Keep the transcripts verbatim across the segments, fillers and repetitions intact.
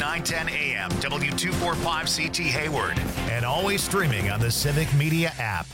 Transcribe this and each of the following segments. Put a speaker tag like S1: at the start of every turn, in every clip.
S1: nine ten A M, W two forty-five C T Hayward, and always streaming on the Civic Media app.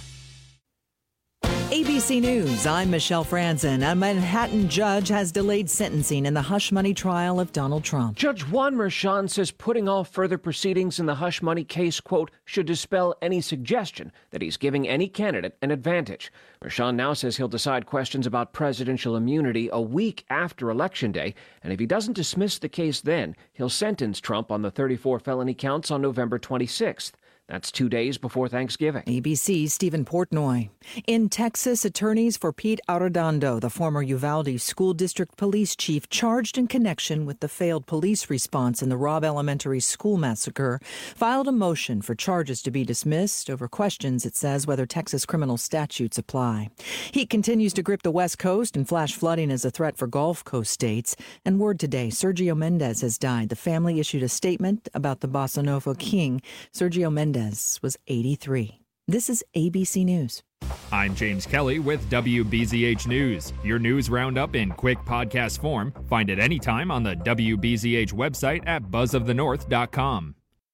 S2: A B C News, I'm Michelle Franzen. A Manhattan judge has delayed sentencing in the hush money trial of Donald Trump.
S3: Judge Juan Merchan says putting off further proceedings in the hush money case, quote, should dispel any suggestion that he's giving any candidate an advantage. Merchan now says he'll decide questions about presidential immunity a week after Election Day, and if he doesn't dismiss the case then, he'll sentence Trump on the thirty-four felony counts on November twenty-sixth. That's two days before Thanksgiving.
S2: A B C's Stephen Portnoy. In Texas, attorneys for Pete Arredondo, the former Uvalde School District police chief charged in connection with the failed police response in the Robb Elementary School massacre, filed a motion for charges to be dismissed over questions, it says, whether Texas criminal statutes apply. Heat continues to grip the West Coast, and flash flooding is a threat for Gulf Coast states. And word today, Sergio Mendez has died. The family issued a statement about the Bossa Nova king. Sergio Mendez was eighty-three. This is A B C News.
S4: I'm James Kelly with W B Z H News. Your news roundup in quick podcast form. Find it anytime on the W B Z H website at buzz of the north dot com.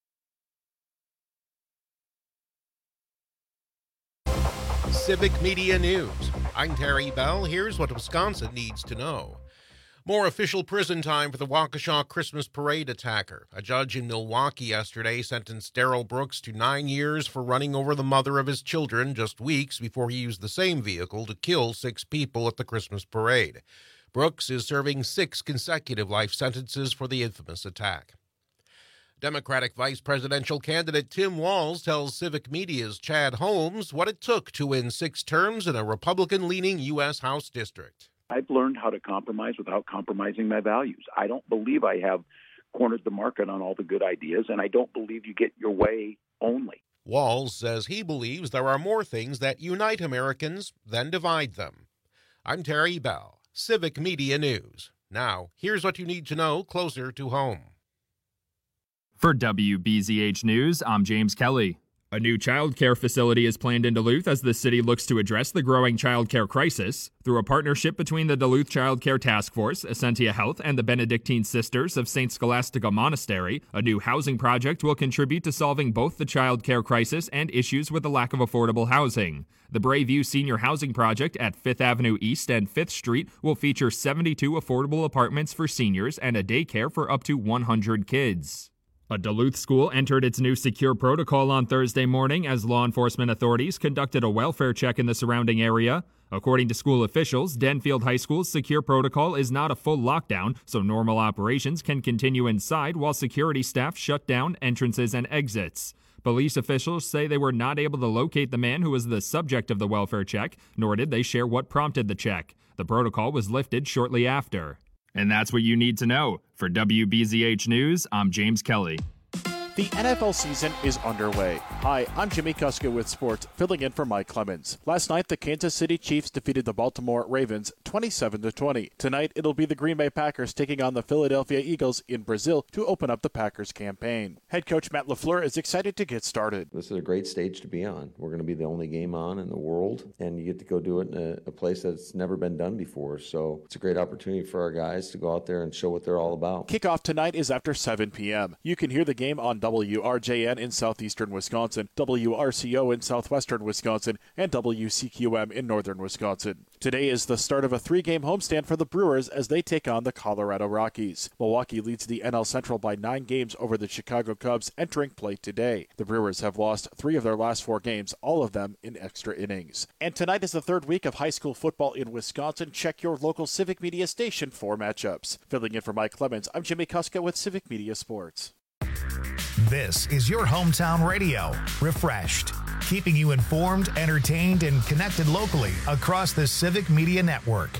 S5: Civic Media News. I'm Terry Bell. Here's what Wisconsin needs to know. More official prison time for the Waukesha Christmas Parade attacker. A judge in Milwaukee yesterday sentenced Darrell Brooks to nine years for running over the mother of his children just weeks before he used the same vehicle to kill six people at the Christmas parade. Brooks is serving six consecutive life sentences for the infamous attack. Democratic vice presidential candidate Tim Walz tells Civic Media's Chad Holmes what it took to win six terms in a Republican-leaning U S House district.
S6: I've learned how to compromise without compromising my values. I don't believe I have cornered the market on all the good ideas, and I don't believe you get your way only.
S5: Walz says he believes there are more things that unite Americans than divide them. I'm Terry Bell, Civic Media News. Now, here's what you need to know closer to home.
S4: For W B Z H News, I'm James Kelly. A new child care facility is planned in Duluth as the city looks to address the growing child care crisis. Through a partnership between the Duluth Child Care Task Force, Essentia Health, and the Benedictine Sisters of Saint Scholastica Monastery, a new housing project will contribute to solving both the child care crisis and issues with the lack of affordable housing. The Brayview Senior Housing Project at Fifth Avenue East and Fifth Street will feature seventy-two affordable apartments for seniors and a daycare for up to one hundred kids. A Duluth school entered its new secure protocol on Thursday morning as law enforcement authorities conducted a welfare check in the surrounding area. According to school officials, Denfield High School's secure protocol is not a full lockdown, so normal operations can continue inside while security staff shut down entrances and exits. Police officials say they were not able to locate the man who was the subject of the welfare check, nor did they share what prompted the check. The protocol was lifted shortly after. And that's what you need to know. For W B Z H News, I'm James Kelly.
S7: The N F L season is underway. Hi, I'm Jimmy Kuska with sports, filling in for Mike Clemens. Last night, the Kansas City Chiefs defeated the Baltimore Ravens twenty-seven to twenty. Tonight, it'll be the Green Bay Packers taking on the Philadelphia Eagles in Brazil to open up the Packers campaign. Head coach Matt LaFleur is excited to get started.
S8: This is a great stage to be on. We're going to be the only game on in the world, and you get to go do it in a, a place that's never been done before. So it's a great opportunity for our guys to go out there and show what they're all about.
S7: Kickoff tonight is after seven p.m. You can hear the game on W R J N in southeastern Wisconsin, W R C O in southwestern Wisconsin, and W C Q M in northern Wisconsin. Today is the start of a three-game homestand for the Brewers as they take on the Colorado Rockies. Milwaukee leads the N L Central by nine games over the Chicago Cubs entering play today. The Brewers have lost three of their last four games, all of them in extra innings. And tonight is the third week of high school football in Wisconsin. Check your local Civic Media station for matchups. Filling in for Mike Clemens, I'm Jimmy Kuska with Civic Media Sports.
S1: This is your hometown radio, refreshed, keeping you informed, entertained, and connected locally across the Civic Media Network.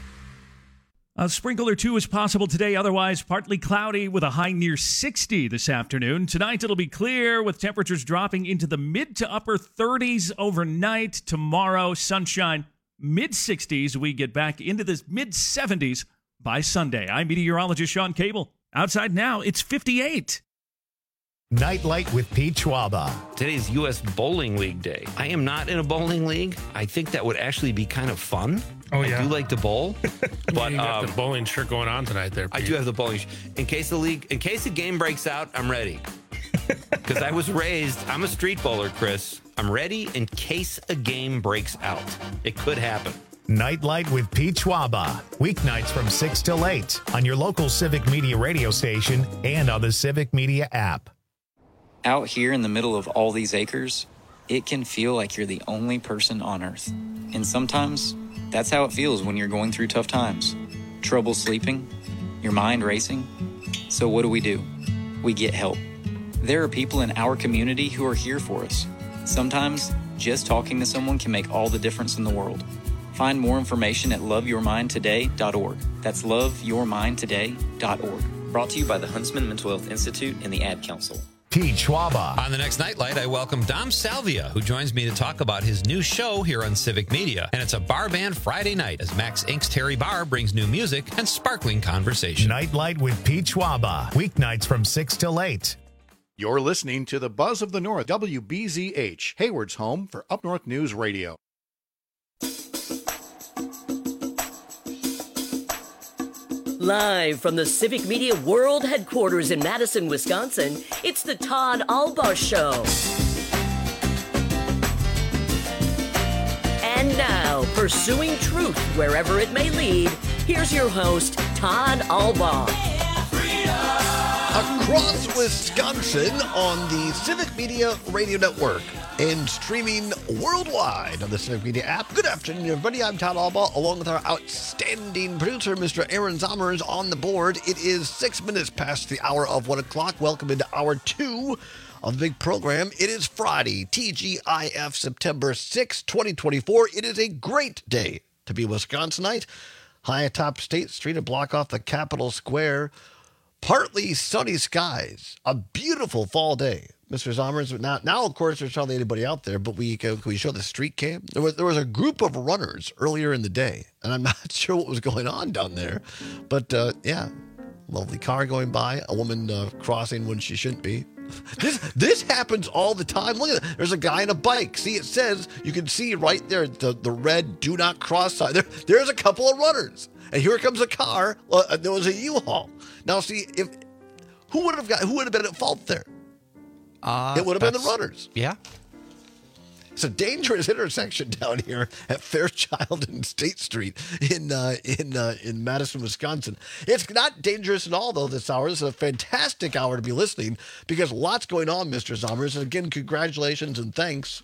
S9: A sprinkle or two is possible today, otherwise partly cloudy with a high near sixty this afternoon. Tonight it'll be clear with temperatures dropping into the mid to upper thirties overnight. Tomorrow, sunshine, mid sixties. We get back into the mid seventies by Sunday. I'm meteorologist Sean Cable. Outside now, it's fifty-eight.
S1: Nightlight with Pete Schwaba.
S10: Today's U S Bowling League Day. I am not in a bowling league. I think that would actually be kind of fun.
S11: Oh, yeah.
S10: I do like to bowl. But
S11: you got
S10: um,
S11: the bowling shirt going on tonight there, Pete.
S10: I do have the bowling shirt. In case the league, in case the game breaks out, I'm ready. Because I was raised, I'm a street bowler, Chris. I'm ready in case a game breaks out. It could happen.
S1: Nightlight with Pete Schwaba. Weeknights from six till eight on your local Civic Media radio station and on the Civic Media app.
S12: Out here in the middle of all these acres, it can feel like you're the only person on Earth. And sometimes, that's how it feels when you're going through tough times. Trouble sleeping, your mind racing. So what do we do? We get help. There are people in our community who are here for us. Sometimes, just talking to someone can make all the difference in the world. Find more information at love your mind today dot org. That's love your mind today dot org. Brought to you by the Huntsman Mental Health Institute and the Ad Council.
S1: Pete Schwaba.
S13: On the next Nightlight, I welcome Dom Salvia, who joins me to talk about his new show here on Civic Media. And it's a bar band Friday night as Max Incorporated's Terry Barr brings new music and sparkling conversation.
S1: Nightlight with Pete Schwaba. Weeknights from six till eight.
S14: You're listening to the Buzz of the North, W B Z H, Hayward's home for Up North News Radio.
S15: Live from the Civic Media World Headquarters in Madison, Wisconsin, it's the Todd Albaugh Show. And now, pursuing truth wherever it may lead, here's your host, Todd Albaugh.
S16: Across Wisconsin on the Civic Media Radio Network and streaming worldwide on the Civic Media app. Good afternoon, everybody. I'm Todd Albaugh, along with our outstanding producer, Mister Aaron Zommers, on the board. It is six minutes past the hour of one o'clock. Welcome into hour two of the big program. It is Friday, T G I F, September sixth, twenty twenty-four. It is a great day to be a Wisconsinite. High atop State Street, a block off the Capitol Square. Partly sunny skies, a beautiful fall day. Mister Zommers, now, now of course, there's hardly anybody out there, but we can we show the street cam? There was, there was a group of runners earlier in the day, and I'm not sure what was going on down there. But, uh, yeah, lovely car going by, a woman uh, crossing when she shouldn't be. This this happens all the time. Look at that. There's a guy on a bike. See, it says, you can see right there, the, the red do not cross sign. There, there's a couple of runners. And here comes a car. Uh, there was a U-Haul. Now, see, if who would have got who would have been at fault there?
S17: Uh,
S16: it would have been the runners.
S17: Yeah.
S16: It's a dangerous intersection down here at Fairchild and State Street in uh, in uh, in Madison, Wisconsin. It's not dangerous at all, though, this hour. This is a fantastic hour to be listening because lots going on, Mister Zommers. And again, congratulations and thanks.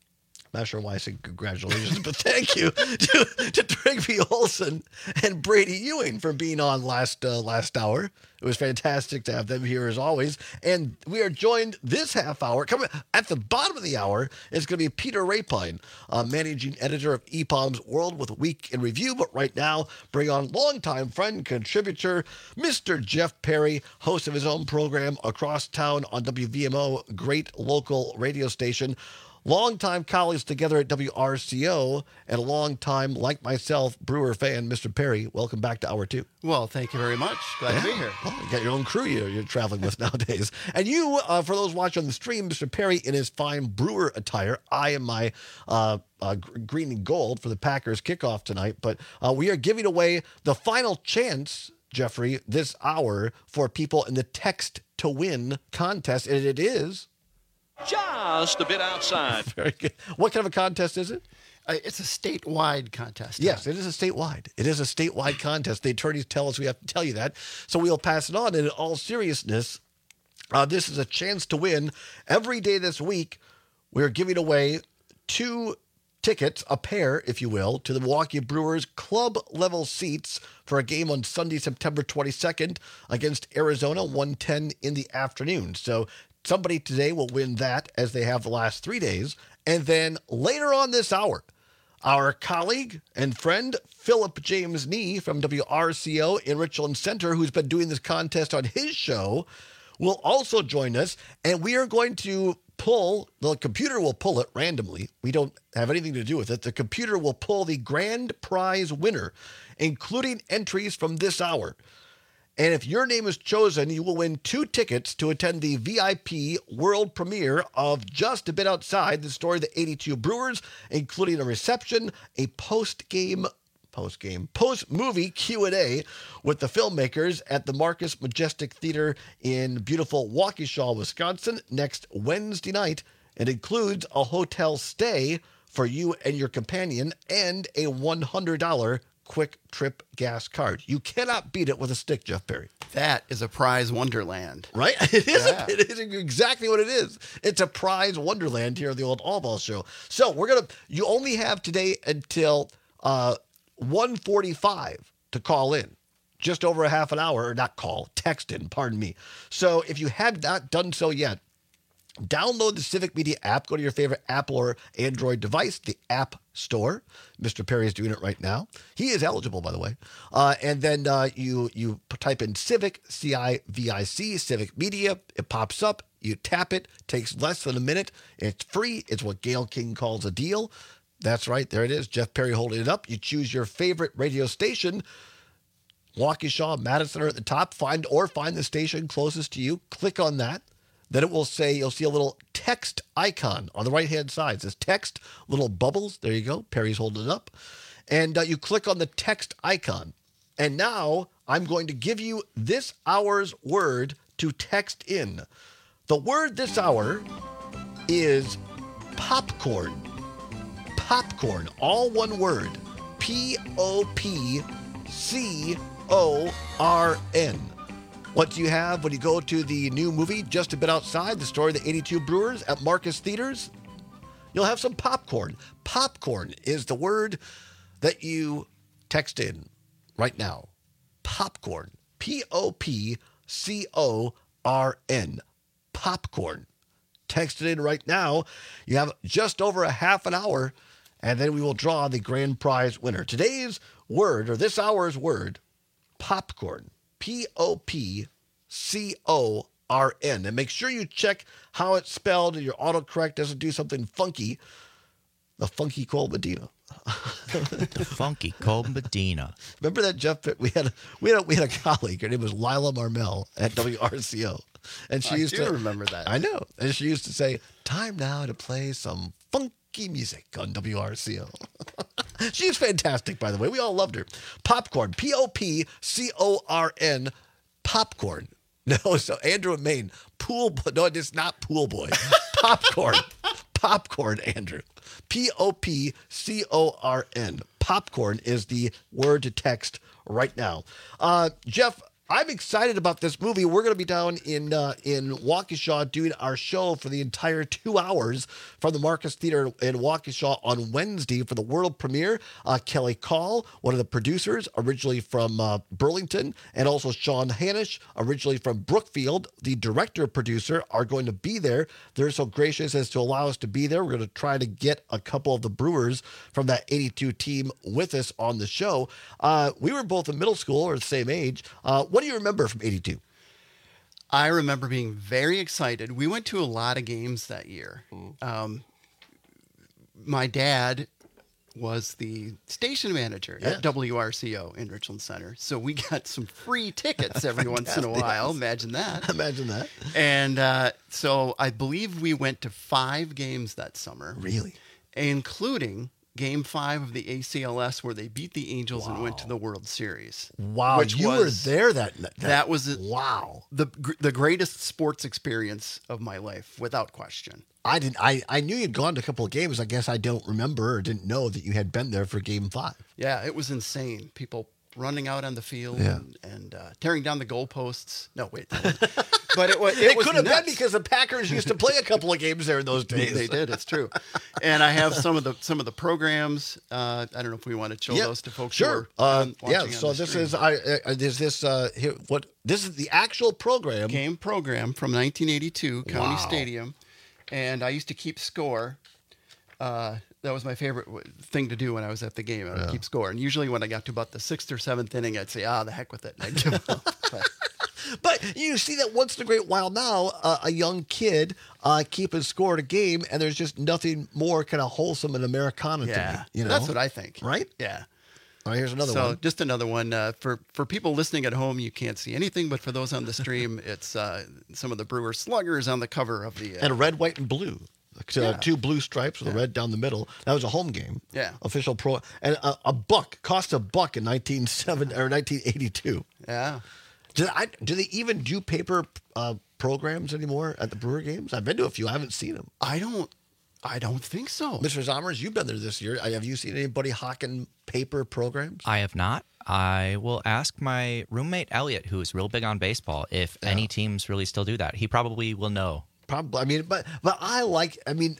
S16: Not sure why I said congratulations, but thank you to, to Trigby Olson and Brady Ewing for being on last uh, last hour. It was fantastic to have them here as always. And we are joined this half hour. Coming at the bottom of the hour is going to be Peter Rapine, uh, managing editor of E P O M's World with Week in Review. But right now, bring on longtime friend, contributor, Mister Jeff Perry, host of his own program across town on W V M O, great local radio station. Longtime colleagues together at W R C O, and a long-time, like myself, Brewer fan, Mister Perry. Welcome back to Hour Two.
S17: Well, thank you very much. Glad
S16: yeah.
S17: to be here.
S16: Well, you got your own crew you're, you're traveling with nowadays. And you, uh, for those watching on the stream, Mister Perry in his fine Brewer attire. I am my uh, uh, green and gold for the Packers kickoff tonight. But uh, we are giving away the final chance, Jeffrey, this hour for people in the Text to Win contest. And it is...
S18: just a bit outside.
S16: Very good. What kind of a contest is it?
S17: Uh, it's a statewide contest.
S16: Yes, it is a statewide. It is a statewide contest. The attorneys tell us we have to tell you that. So we'll pass it on. And in all seriousness, uh, this is a chance to win. Every day this week, we're giving away two tickets, a pair, if you will, to the Milwaukee Brewers club-level seats for a game on Sunday, September twenty-second against Arizona, one ten in the afternoon. So somebody today will win that, as they have the last three days. And then later on this hour, our colleague and friend, Philip James Nee from W R C O in Richland Center, who's been doing this contest on his show, will also join us. And we are going to pull, the computer will pull it randomly. We don't have anything to do with it. The computer will pull the grand prize winner, including entries from this hour. And if your name is chosen, you will win two tickets to attend the V I P world premiere of Just a Bit Outside, the story of the eighty-two Brewers, including a reception, a post-game, post-game, post-movie Q and A with the filmmakers at the Marcus Majestic Theater in beautiful Waukesha, Wisconsin, next Wednesday night. It includes a hotel stay for you and your companion and a one hundred dollars Quick Trip gas card. You cannot beat it with a stick, Jeff Perry.
S17: That is a prize wonderland.
S16: Right? It is.
S17: Yeah.
S16: It is exactly what it is. It's a prize wonderland here on the Old All Ball Show. So we're going to, you only have today until uh, one forty-five to call in. Just over a half an hour, or not call, text in, pardon me. So if you have not done so yet, download the Civic Media app. Go to your favorite Apple or Android device, the App Store. Mister Perry is doing it right now. He is eligible, by the way. Uh, and then uh, you you type in Civic, C I V I C, Civic Media. It pops up. You tap it. Takes less than a minute. It's free. It's what Gail King calls a deal. That's right. There it is. Jeff Perry holding it up. You choose your favorite radio station. Waukesha, Madison are at the top. Find or find the station closest to you. Click on that. Then it will say, you'll see a little text icon on the right-hand side. It says text, little bubbles. There you go. Perry's holding it up. And uh, you click on the text icon. And now I'm going to give you this hour's word to text in. The word this hour is popcorn. Popcorn. All one word. P O P C O R N. What do you have when you go to the new movie, Just a Bit Outside, the story of the eighty-two Brewers at Marcus Theaters? You'll have some popcorn. Popcorn is the word that you text in right now. Popcorn. P O P C O R N. Popcorn. Text it in right now. You have just over a half an hour, and then we will draw the grand prize winner. Today's word, or this hour's word, popcorn. P O P C O R N. And make sure you check how it's spelled and your autocorrect doesn't do something funky. The funky Cold Medina.
S19: The funky Cold Medina.
S16: Remember that, Jeff? We had, we, had a, we had a colleague. Her name was Lila Marmel at W R C O. And she
S17: I
S16: used
S17: do
S16: to
S17: remember that.
S16: I know. And she used to say, time now to play some funky music on W R C O. She's fantastic, by the way. We all loved her. Popcorn. P O P C O R N. Popcorn. No, so Andrew and Maine. Pool. No, it's not Pool Boy. Popcorn. Popcorn, Andrew. P O P C O R N. Popcorn is the word to text right now. Uh, Jeff, I'm excited about this movie. We're going to be down in uh, in Waukesha doing our show for the entire two hours from the Marcus Theater in Waukesha on Wednesday for the world premiere. Uh, Kelly Call, one of the producers, originally from uh, Burlington, and also Sean Hanish, originally from Brookfield, the director-producer, are going to be there. They're so gracious as to allow us to be there. We're going to try to get a couple of the Brewers from that eighty-two team with us on the show. Uh, we were both in middle school or the same age. Uh, What do you remember from eighty-two?
S17: I remember being very excited. We went to a lot of games that year. Um, my dad was the station manager
S16: Yeah.
S17: at W R C O in Richland Center. So we got some free tickets every once in a while. Imagine that.
S16: Imagine that.
S17: And uh, so I believe we went to five games that summer.
S16: Really?
S17: Including Game five of the A C L S, where they beat the Angels wow. and went to the World Series.
S16: Wow,
S17: which
S16: you
S17: was,
S16: were there that night.
S17: That, that was a,
S16: wow
S17: the the greatest sports experience of my life, without question.
S16: I didn't. I, I knew you'd gone to a couple of games. I guess I don't remember or didn't know that you had been there for Game Five.
S17: Yeah, it was insane. People running out on the field
S16: Yeah.
S17: and, and uh, tearing down the goalposts. No, wait. But it was. It,
S16: It
S17: was
S16: could have
S17: nuts.
S16: been because the Packers used to play a couple of games there in those days.
S17: They did. It's true. And I have some of the some of the programs. Uh, I don't know if we want to show
S16: Yeah,
S17: those to folks.
S16: Sure.
S17: Who are,
S16: Uh,
S17: um,
S16: yeah.
S17: watching on
S16: So
S17: the
S16: this
S17: stream.
S16: is I. Uh, is this uh here? What this is the actual program
S17: game program from nineteen eighty-two, County
S16: Wow.
S17: Stadium, and I used to keep score. Uh, that was my favorite w- thing to do when I was at the game. I would
S16: Yeah.
S17: keep score, and usually when I got to about the sixth or seventh inning, I'd say, "Ah, the heck with it," and I'd give up. But,
S16: But you see that once in a great while now, uh, a young kid uh, keeping score at a game, and there's just nothing more kind of wholesome and Americana to
S17: yeah,
S16: me. You know,
S17: that's what I think.
S16: Right?
S17: Yeah.
S16: All right, here's another
S17: so
S16: one.
S17: just another one. Uh, for, for people listening at home, you can't see anything, but for those on the stream, it's uh, some of the Brewer sluggers on the cover of the... Uh,
S16: and red, white, and blue. Uh,
S17: yeah.
S16: Two blue stripes with
S17: yeah.
S16: a red down the middle. That was a home game.
S17: Yeah.
S16: Official pro. And a, a buck. Cost a buck in nineteen seventy or nineteen eighty-two.
S17: Yeah.
S16: Do, I, do they even do paper uh, programs anymore at the Brewer games? I've been to a few. I haven't seen them.
S17: I don't... I don't think so.
S16: Mister Zommers, you've been there this year. Have you seen anybody hawking paper programs?
S19: I have not. I will ask my roommate, Elliot, who is real big on baseball, if yeah. any teams really still do that. He probably will know.
S16: Probably. I mean, but but I like, I mean,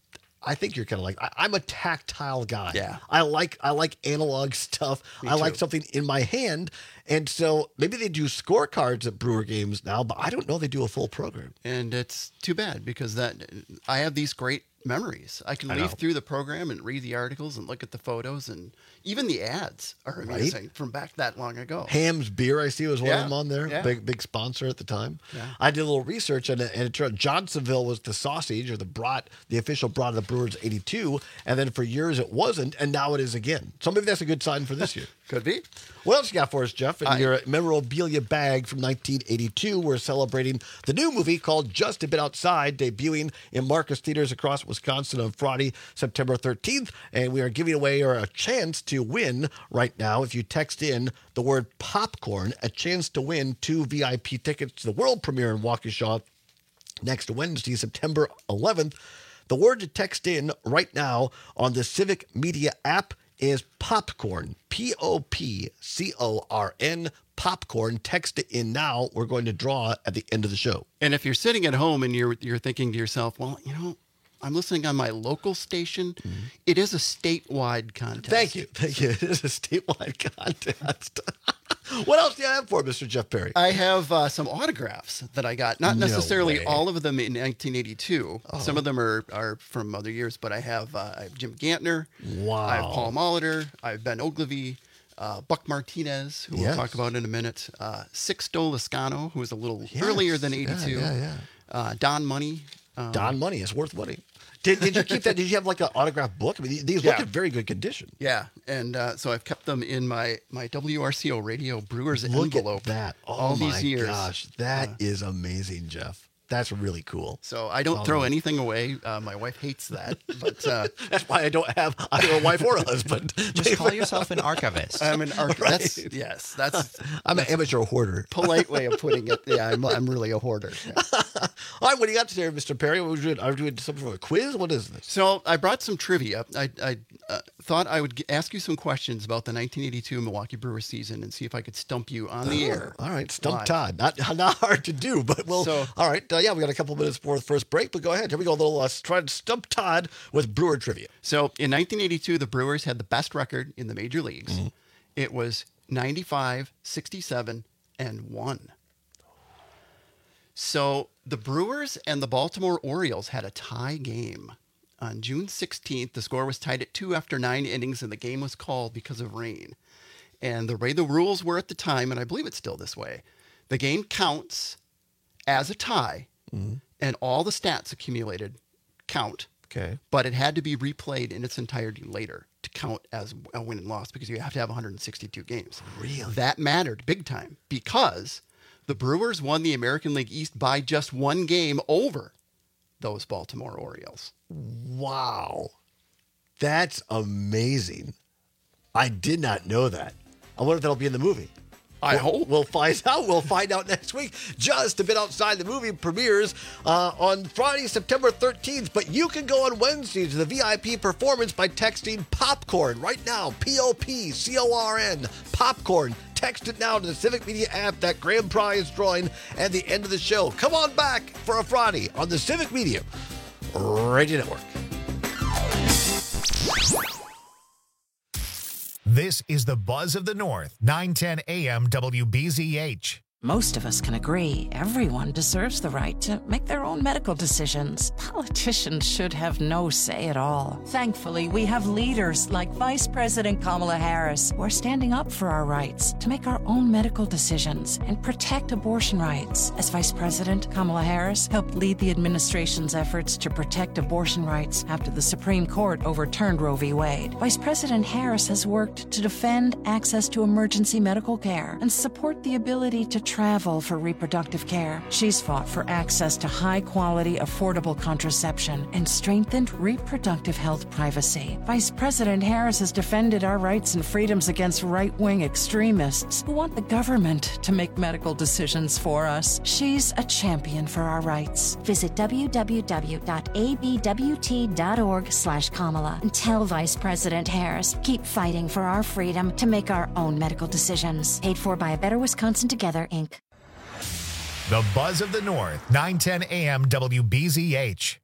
S16: I think you're kind of like, I, I'm a tactile guy.
S17: Yeah.
S16: I like, I like analog stuff.
S17: Me
S16: I
S17: too.
S16: like something in my hand. And so maybe they do scorecards at Brewer games now, but I don't know they do a full program.
S17: And it's too bad because that I have these great memories. I can
S16: I
S17: leaf
S16: know.
S17: through the program and read the articles and look at the photos, and even the ads are amazing
S16: Right?
S17: from back that long ago.
S16: Ham's Beer, I see, was one
S17: Yeah,
S16: of them on there.
S17: yeah.
S16: Big big sponsor at the time.
S17: Yeah.
S16: I did a little research, and, it- and it turned Johnsonville was the sausage or the brat, the official brat of the Brewers eighty-two, and then for years it wasn't, and now it is again. So maybe that's a good sign for this year.
S17: Could be.
S16: What else you got for us, Jeff? In
S17: I-
S16: your memorabilia bag from nineteen eighty-two, we're celebrating the new movie called Just a Bit Outside, debuting in Marcus Theaters across Wisconsin on Friday, September thirteenth. And we are giving away or a chance to win right now. If you text in the word popcorn, a chance to win two V I P tickets to the world premiere in Waukesha next Wednesday, September eleventh. The word to text in right now on the Civic Media app is popcorn, P O P C O R N, popcorn. Text it in now. We're going to draw at the end of the show.
S17: And if you're sitting at home and you're you're thinking to yourself, well, you know, I'm listening on my local station. Mm-hmm. It is a statewide contest.
S16: Thank you. Thank you. It is a statewide contest. What else do you have for Mister Jeff Perry?
S17: I have uh, some autographs that I got. Not
S16: No
S17: necessarily
S16: way.
S17: all of them in nineteen eighty-two.
S16: Oh.
S17: Some of them are, are from other years, but I have, uh, I have Jim Gantner.
S16: Wow.
S17: I have Paul Molitor. I have Ben Ogilvy. Uh, Buck Martinez, who
S16: Yes.
S17: we'll talk about in a minute. Uh, Sixto Lascano, who was a little
S16: Yes.
S17: earlier than
S16: Yeah,
S17: eighty-two.
S16: yeah, yeah.
S17: Uh, Don Money. Um,
S16: Don Money. It's worth money. Did, did you keep that? Did you have like an autograph book? I mean, these
S17: Yeah.
S16: look in very good condition.
S17: Yeah, and uh, so I've kept them in my, my W R C O radio Brewers
S16: Look
S17: envelope
S16: at that. Oh
S17: all
S16: my
S17: these years.
S16: gosh. That
S17: Uh,
S16: is amazing, Jeff. That's really cool.
S17: So I don't
S16: Oh,
S17: throw
S16: man.
S17: anything away. Uh, my wife hates that, but uh,
S16: That's why I don't have either a wife or a husband.
S19: Just call yourself an archivist.
S17: I'm an arch-
S16: Right.
S17: That's yes, that's
S16: I'm an amateur hoarder.
S17: polite way of putting it. Yeah, I'm, I'm really a hoarder. Yeah.
S16: All right, what do you got today, Mister Perry? What was doing? Are we doing something for a quiz? What is this?
S17: So I brought some trivia. I, I uh, thought I would g- ask you some questions about the nineteen eighty-two Milwaukee Brewers season and see if I could stump you on the
S16: Oh,
S17: air.
S16: All right, Stump
S17: live.
S16: Todd. Not not hard to do, but we'll.
S17: So-
S16: all right, uh, yeah, we got a couple minutes before the first break, but go ahead. Here we go. A little uh, try to Stump Todd with Brewer trivia.
S17: So in nineteen eighty-two, the Brewers had the best record in the major leagues.
S16: Mm-hmm.
S17: It was ninety-five, sixty-seven, and one. So the Brewers and the Baltimore Orioles had a tie game. On June sixteenth, the score was tied at two after nine innings, and the game was called because of rain. And the way the rules were at the time, and I believe it's still this way, the game counts as a tie, and all the stats accumulated count.
S16: Okay.
S17: But it had to be replayed in its entirety later to count as a win and loss because you have to have one hundred sixty-two games.
S16: Really?
S17: That mattered big time because the Brewers won the American League East by just one game over those Baltimore Orioles.
S16: Wow, that's amazing. I did not know that. I wonder if that'll be in the movie.
S17: I
S16: We'll-
S17: hope.
S16: We'll find out. We'll find out next week. Just a bit outside the movie premieres uh, on Friday, September thirteenth. But you can go on Wednesday to the V I P performance by texting popcorn right now. P O P C O R N. Popcorn. Text it now to the Civic Media app. That grand prize drawing at the end of the show. Come on back for a Friday on the Civic Media Radio Network.
S1: This is the Buzz of the North, nine ten A M W B Z H.
S20: Most of us can agree everyone deserves the right to make their own medical decisions. Politicians should have no say at all. Thankfully, we have leaders like Vice President Kamala Harris who are standing up for our rights to make our own medical decisions and protect abortion rights. As Vice President, Kamala Harris helped lead the administration's efforts to protect abortion rights after the Supreme Court overturned Roe v. Wade. Vice President Harris has worked to defend access to emergency medical care and support the ability to travel for reproductive care. She's fought for access to high-quality, affordable contraception and strengthened reproductive health privacy. Vice President Harris has defended our rights and freedoms against right-wing extremists who want the government to make medical decisions for us. She's a champion for our rights.
S21: Visit w w w dot a b w t dot org slash Kamala and tell Vice President Harris, keep fighting for our freedom to make our own medical decisions. Paid for by A Better Wisconsin Together, Incorporated.
S1: The Buzz of the North, nine ten A M W B Z H.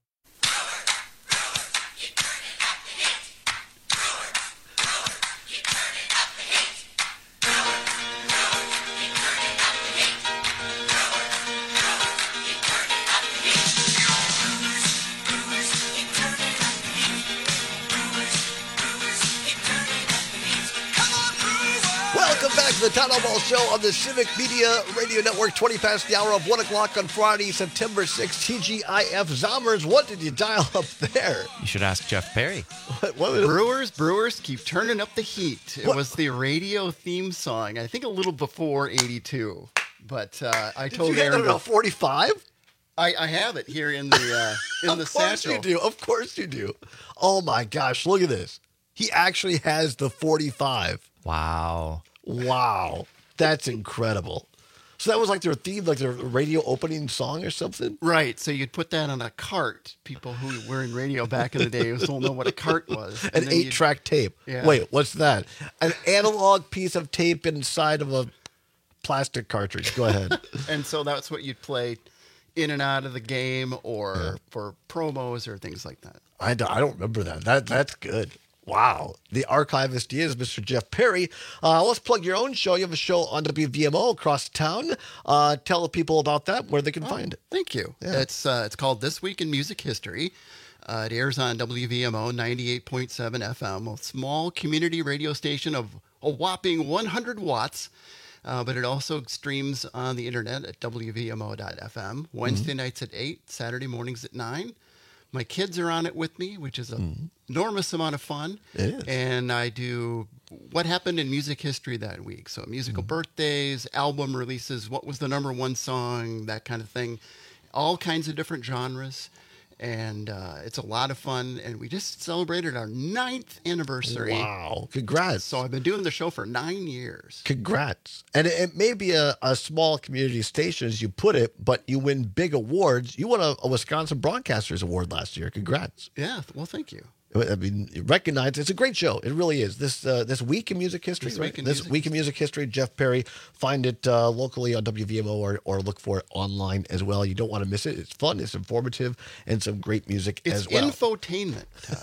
S16: The Town Hall Ball Show on the Civic Media Radio Network, twenty past the hour of one o'clock on Friday, September sixth. T G I F Zommers, what did you dial up there?
S19: You should ask Jeff Perry.
S16: What, what
S17: Brewers, Brewers keep turning up the heat. It
S16: What?
S17: was the radio theme song, I think a little before eighty-two. But uh, I
S16: Did
S17: told
S16: you get
S17: Aaron.
S16: that at forty-five?
S17: I, I have it here in the uh, in the
S16: Of course
S17: satchel.
S16: you do. Of course you do. Oh my gosh, look at this. He actually has the forty-five.
S19: Wow.
S16: Wow. That's incredible. So that was like their theme, like their radio opening song or something?
S17: Right. So you'd put that on a cart. People who were in radio back in the day don't know what a cart was. And
S16: An
S17: then you'd-
S16: eight-track tape.
S17: Yeah.
S16: Wait, what's that? An analog piece of tape inside of a plastic cartridge. Go ahead.
S17: And so that's what you'd play in and out of the game or
S16: Yeah.
S17: for promos or things like that.
S16: I don't, I don't remember that. That That's good. Wow. The archivist is Mister Jeff Perry. Uh, let's plug your own show. You have a show on W V M O across town. Uh, tell the people about that, where they can
S17: Oh,
S16: find it.
S17: Thank you.
S16: Yeah.
S17: It's uh, it's called This Week in Music History. Uh, it airs on W V M O ninety-eight point seven F M, a small community radio station of a whopping one hundred watts. Uh, but it also streams on the internet at w v m o dot f m. Wednesday
S16: Mm-hmm.
S17: nights at eight, Saturday mornings at nine. My kids are on it with me, which is an
S16: Mm-hmm.
S17: enormous amount of fun.
S16: It is.
S17: And I do what happened in music history that week. So musical
S16: Mm-hmm.
S17: birthdays, album releases, what was the number one song, that kind of thing. All kinds of different genres. And uh, it's a lot of fun. And we just celebrated our ninth anniversary.
S16: Wow. Congrats.
S17: So I've been doing the show for nine years.
S16: Congrats. And it, it may be a, a small community station, as you put it, but you win big awards. You won a, a Wisconsin Broadcasters Award last year. Congrats.
S17: Yeah, well, thank you.
S16: I mean, you recognize it's a great show. It really is. This uh, this week in music history.
S17: This
S16: right?
S17: Week in
S16: this
S17: Music
S16: week in music history. Jeff Perry. Find it uh, locally on W V M O or, or look for it online as well. You don't want to miss it. It's fun. It's informative and some great music
S17: It's
S16: as well.
S17: infotainment.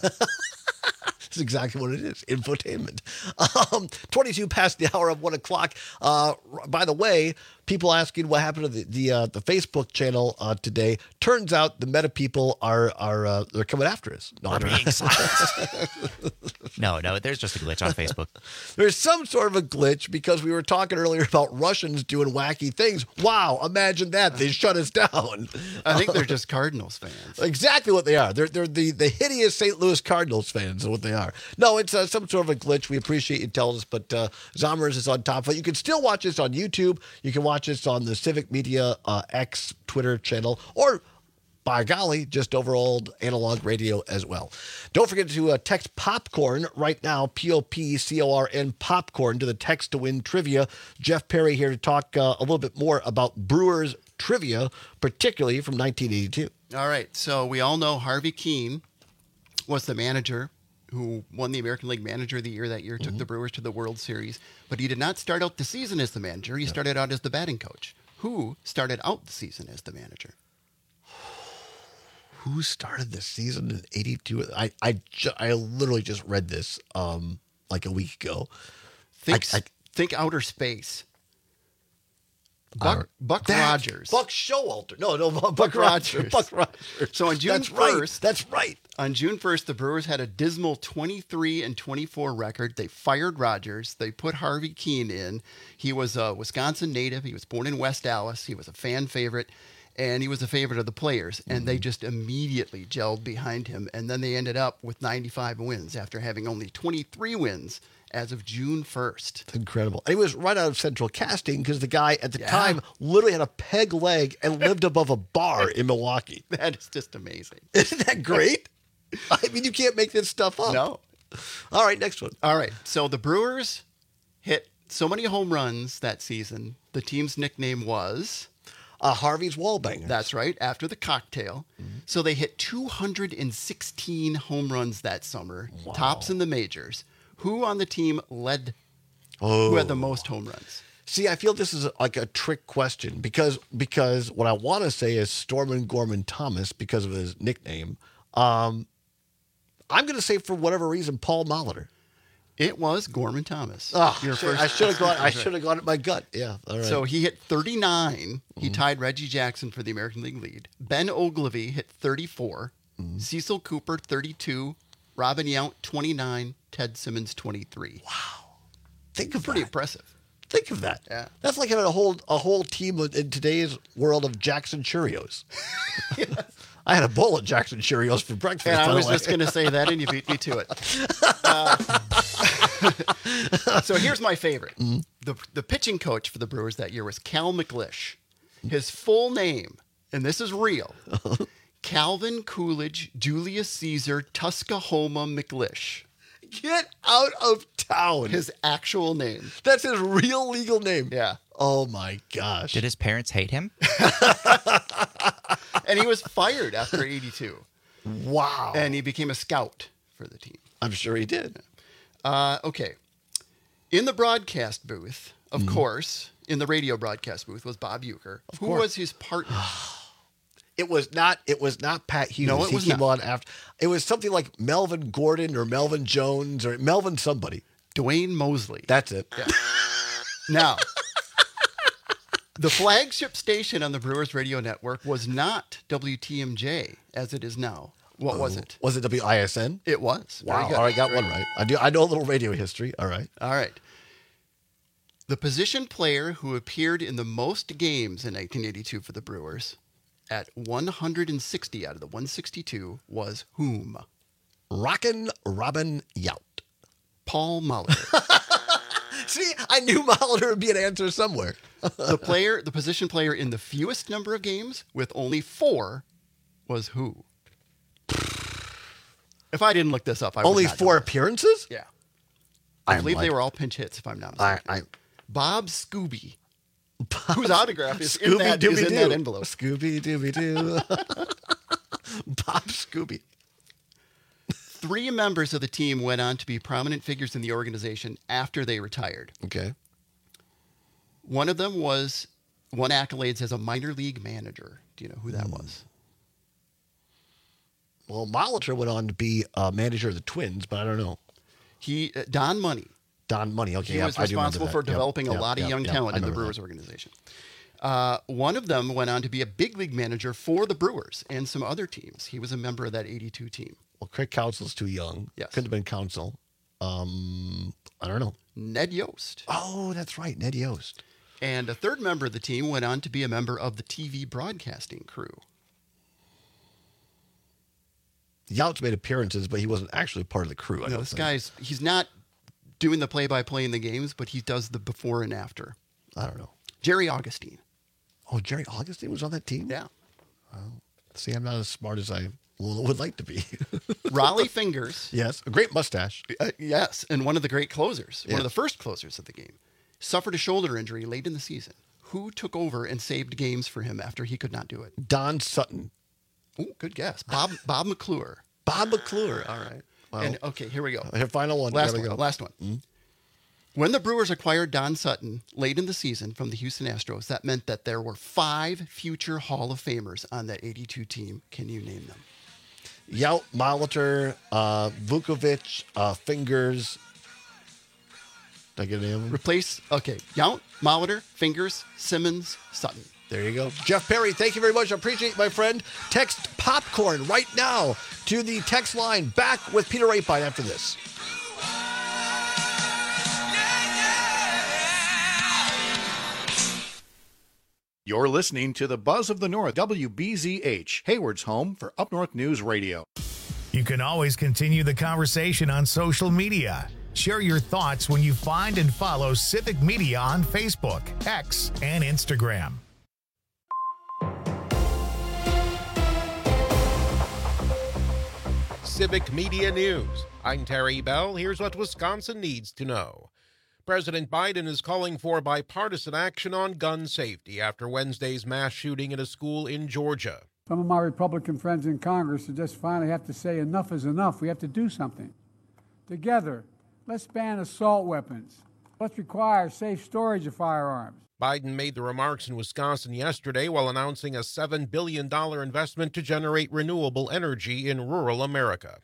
S16: That's exactly what it is. Infotainment. Um, twenty-two past the hour of one o'clock. Uh, by the way, people asking what happened to the the, uh, the Facebook channel uh, today. Turns out the Meta people are are uh, they're coming after us. No,
S19: We're
S16: I
S19: being silenced. no, no, there's just a glitch on Facebook.
S16: There's some sort of a glitch because we were talking earlier about Russians doing wacky things. Wow, imagine that. They shut us down.
S17: I think they're just Cardinals fans.
S16: Exactly what they are. They're they're the, the hideous Saint Louis Cardinals fans is what they are. No, it's uh, some sort of a glitch. We appreciate you telling us, but uh, Zommers is on top of it. You can still watch us on YouTube. You can watch us on the Civic Media uh, X Twitter channel, or by golly, just over old analog radio as well. Don't forget to uh, text popcorn right now, P O P C O R N, popcorn, to the text to win trivia. Jeff Perry here to talk uh, a little bit more about Brewers trivia, particularly from nineteen eighty-two.
S17: All right. So we all know Harvey Keene was the manager who won the American League Manager of the Year that year, took the Brewers to the World Series. But he did not start out the season as the manager. He started out as the batting coach. Who started out the season as the manager?
S16: Who started the season in eighty-two? I I, ju- I literally just read this um, like a week ago.
S17: Think,
S16: I, I,
S17: think outer space. Buck,
S16: Our-
S17: Buck
S16: That-
S17: Rogers.
S16: Buck Showalter. No, no, Buck,
S17: Buck
S16: Rogers.
S17: Rogers.
S16: Buck Rogers.
S17: So on June
S16: That's right.
S17: first,
S16: That's right.
S17: On June first, the Brewers had a dismal twenty-three and twenty-four record. They fired Rogers. They put Harvey Keene in. He was a Wisconsin native. He was born in West Dallas. He was a fan favorite, and he was a favorite of the players. And
S16: Mm-hmm.
S17: they just immediately gelled behind him. And then they ended up with ninety-five wins after having only twenty-three wins as of June first.
S16: It's incredible. And he was right out of Central Casting because the guy at the
S17: Yeah.
S16: time literally had a peg leg and lived above a bar in Milwaukee.
S17: That is just amazing.
S16: Isn't that great? I mean, you can't make this stuff up.
S17: No.
S16: All right, next one.
S17: All right. So the Brewers hit so many home runs that season. The team's nickname was
S16: uh, Harvey's Wallbangers.
S17: That's right, after the cocktail. Mm-hmm. So they hit two hundred sixteen home runs that summer, wow. tops in the majors. Who on the team led?
S16: Oh.
S17: Who had the most home runs?
S16: See, I feel this is like a trick question because because what I want to say is Stormin Gorman Thomas because of his nickname. Um, I'm going to say for whatever reason Paul Molitor.
S17: It was Gorman Thomas.
S16: Oh,
S17: Your
S16: shit,
S17: first
S16: I should have gone. I should have gone at my gut. Yeah. All right.
S17: So he hit thirty-nine. Mm-hmm. He
S16: Mhm.
S17: tied Reggie Jackson for the American League lead. Ben Ogilvy hit thirty-four.
S16: Mhm.
S17: Cecil Cooper thirty-two. Robin Yount twenty-nine. Ted Simmons twenty-three.
S16: Wow. Think of
S17: Pretty
S16: that.
S17: impressive.
S16: Think of that.
S17: Yeah.
S16: That's like having a whole a whole team in today's world of Jackson Cheerios. I had a bowl of Jackson Cheerios for breakfast.
S17: And I
S16: by
S17: was
S16: the way.
S17: just going to say that, and you beat me to it. Uh, so here's my favorite.
S16: Mm-hmm.
S17: The, the pitching coach for the Brewers that year was Cal McLish. His full name, and this is real, Calvin Coolidge Julius Caesar Tuskahoma McLish.
S16: Get out of town.
S17: His actual name.
S16: That's his real legal name.
S17: Yeah.
S16: Oh my gosh.
S19: Did his parents hate him?
S17: And he was fired after eighty-two.
S16: Wow.
S17: And he became a scout for the team.
S16: I'm sure he did.
S17: Uh, okay. In the broadcast booth, of
S16: Mm-hmm.
S17: course, in the radio broadcast booth was Bob Uecker.
S16: Of
S17: Who
S16: course.
S17: was his partner?
S16: It was not. It was not Pat Hughes.
S17: No, it
S16: he
S17: was
S16: came
S17: not.
S16: on after. It was something like Melvin Gordon or Melvin Jones or Melvin somebody.
S17: Dwayne Mosley.
S16: That's it.
S17: Yeah. Now, the flagship station on the Brewers radio network was not W T M J as it is now. What was it?
S16: Was it W I S N?
S17: It was. Very
S16: Wow.
S17: good.
S16: All right, got one right. I do. I know a little radio history. All right.
S17: All right. The position player who appeared in the most games in nineteen eighty-two for the Brewers at one hundred sixty out of the one sixty-two was whom?
S16: Rockin' Robin Yount.
S17: Paul Molitor.
S16: See, I knew Molitor would be an answer somewhere.
S17: The player, the position player in the fewest number of games with only four was who? If I didn't look this up, I would
S16: Only
S17: not
S16: four
S17: know.
S16: appearances?
S17: Yeah. I
S16: I'm
S17: believe
S16: like-
S17: they were all pinch hits, if I'm not
S16: I,
S17: mistaken.
S16: I,
S17: Bob Scooby, whose autograph is in, that,
S16: Scooby
S17: is in
S16: Dooby
S17: that
S16: Doo.
S17: envelope.
S16: Scooby Dooby Doo. Bob Scooby.
S17: Three members of the team went on to be prominent figures in the organization after they retired.
S16: Okay.
S17: One of them was won accolades as a minor league manager. Do you know who that was?
S16: Well, Molitor went on to be a manager of the Twins, but I don't know.
S17: He uh, Don Money.
S16: Don Money. Okay,
S17: He
S16: yeah,
S17: was
S16: I do remember
S17: responsible
S16: that.
S17: for
S16: Yep,
S17: developing a
S16: yep,
S17: lot of
S16: yep,
S17: young
S16: yep,
S17: talent
S16: I
S17: in the
S16: remember
S17: Brewers
S16: that.
S17: organization. Uh, one of them went on to be a big league manager for the Brewers and some other teams. He was a member of that eighty-two team.
S16: Well, Craig Counsell's too young.
S17: Yes.
S16: Couldn't have been Counsell. Um, I don't know.
S17: Ned Yost.
S16: Oh, that's right, Ned Yost.
S17: And a third member of the team went on to be a member of the T V broadcasting crew.
S16: Yount made appearances, but he wasn't actually part of the crew. I
S17: No,
S16: don't
S17: this
S16: think.
S17: guy's, he's not doing the play-by-play in the games, but he does the before and after.
S16: I don't know.
S17: Jerry Augustine.
S16: Oh, Jerry Augustine was on that team?
S17: Yeah.
S16: See, I'm not as smart as I would like to be.
S17: Raleigh Fingers.
S16: Yes, a great mustache.
S17: Uh, yes, and one of the great closers,
S16: Yeah.
S17: one of the first closers of the game, suffered a shoulder injury late in the season. Who took over and saved games for him after he could not do it?
S16: Don Sutton.
S17: Oh, good guess. Bob Bob McClure.
S16: Bob McClure. All right. Well,
S17: And okay, here we go.
S16: Your final one.
S17: Last
S16: There we
S17: one.
S16: go.
S17: Last one.
S16: Mm-hmm.
S17: When the Brewers acquired Don Sutton late in the season from the Houston Astros, that meant that there were five future Hall of Famers on that eighty-two team. Can you name them?
S16: Yount, Molitor, uh, Vukovic, uh, Fingers. Did I get a name?
S17: Replace, okay, Yount, Molitor, Fingers, Simmons, Sutton.
S16: There you go. Jeff Perry, thank you very much. I appreciate it, my friend. Text popcorn right now to the text line. Back with Peter Rapine after this.
S14: You're listening to the Buzz of the North, W B Z H, Hayward's home for Up North News Radio.
S1: You can always continue the conversation on social media. Share your thoughts when you find and follow Civic Media on Facebook, X, and Instagram.
S5: Civic Media News. I'm Terry Bell. Here's what Wisconsin needs to know. President Biden is calling for bipartisan action on gun safety after Wednesday's mass shooting at a school in Georgia.
S3: Some of my Republican friends in Congress just finally have to say enough is enough. We have to do something. Together, let's ban assault weapons. Let's require safe storage of firearms.
S5: Biden made the remarks in Wisconsin yesterday while announcing a seven billion dollars investment to generate renewable energy in rural America.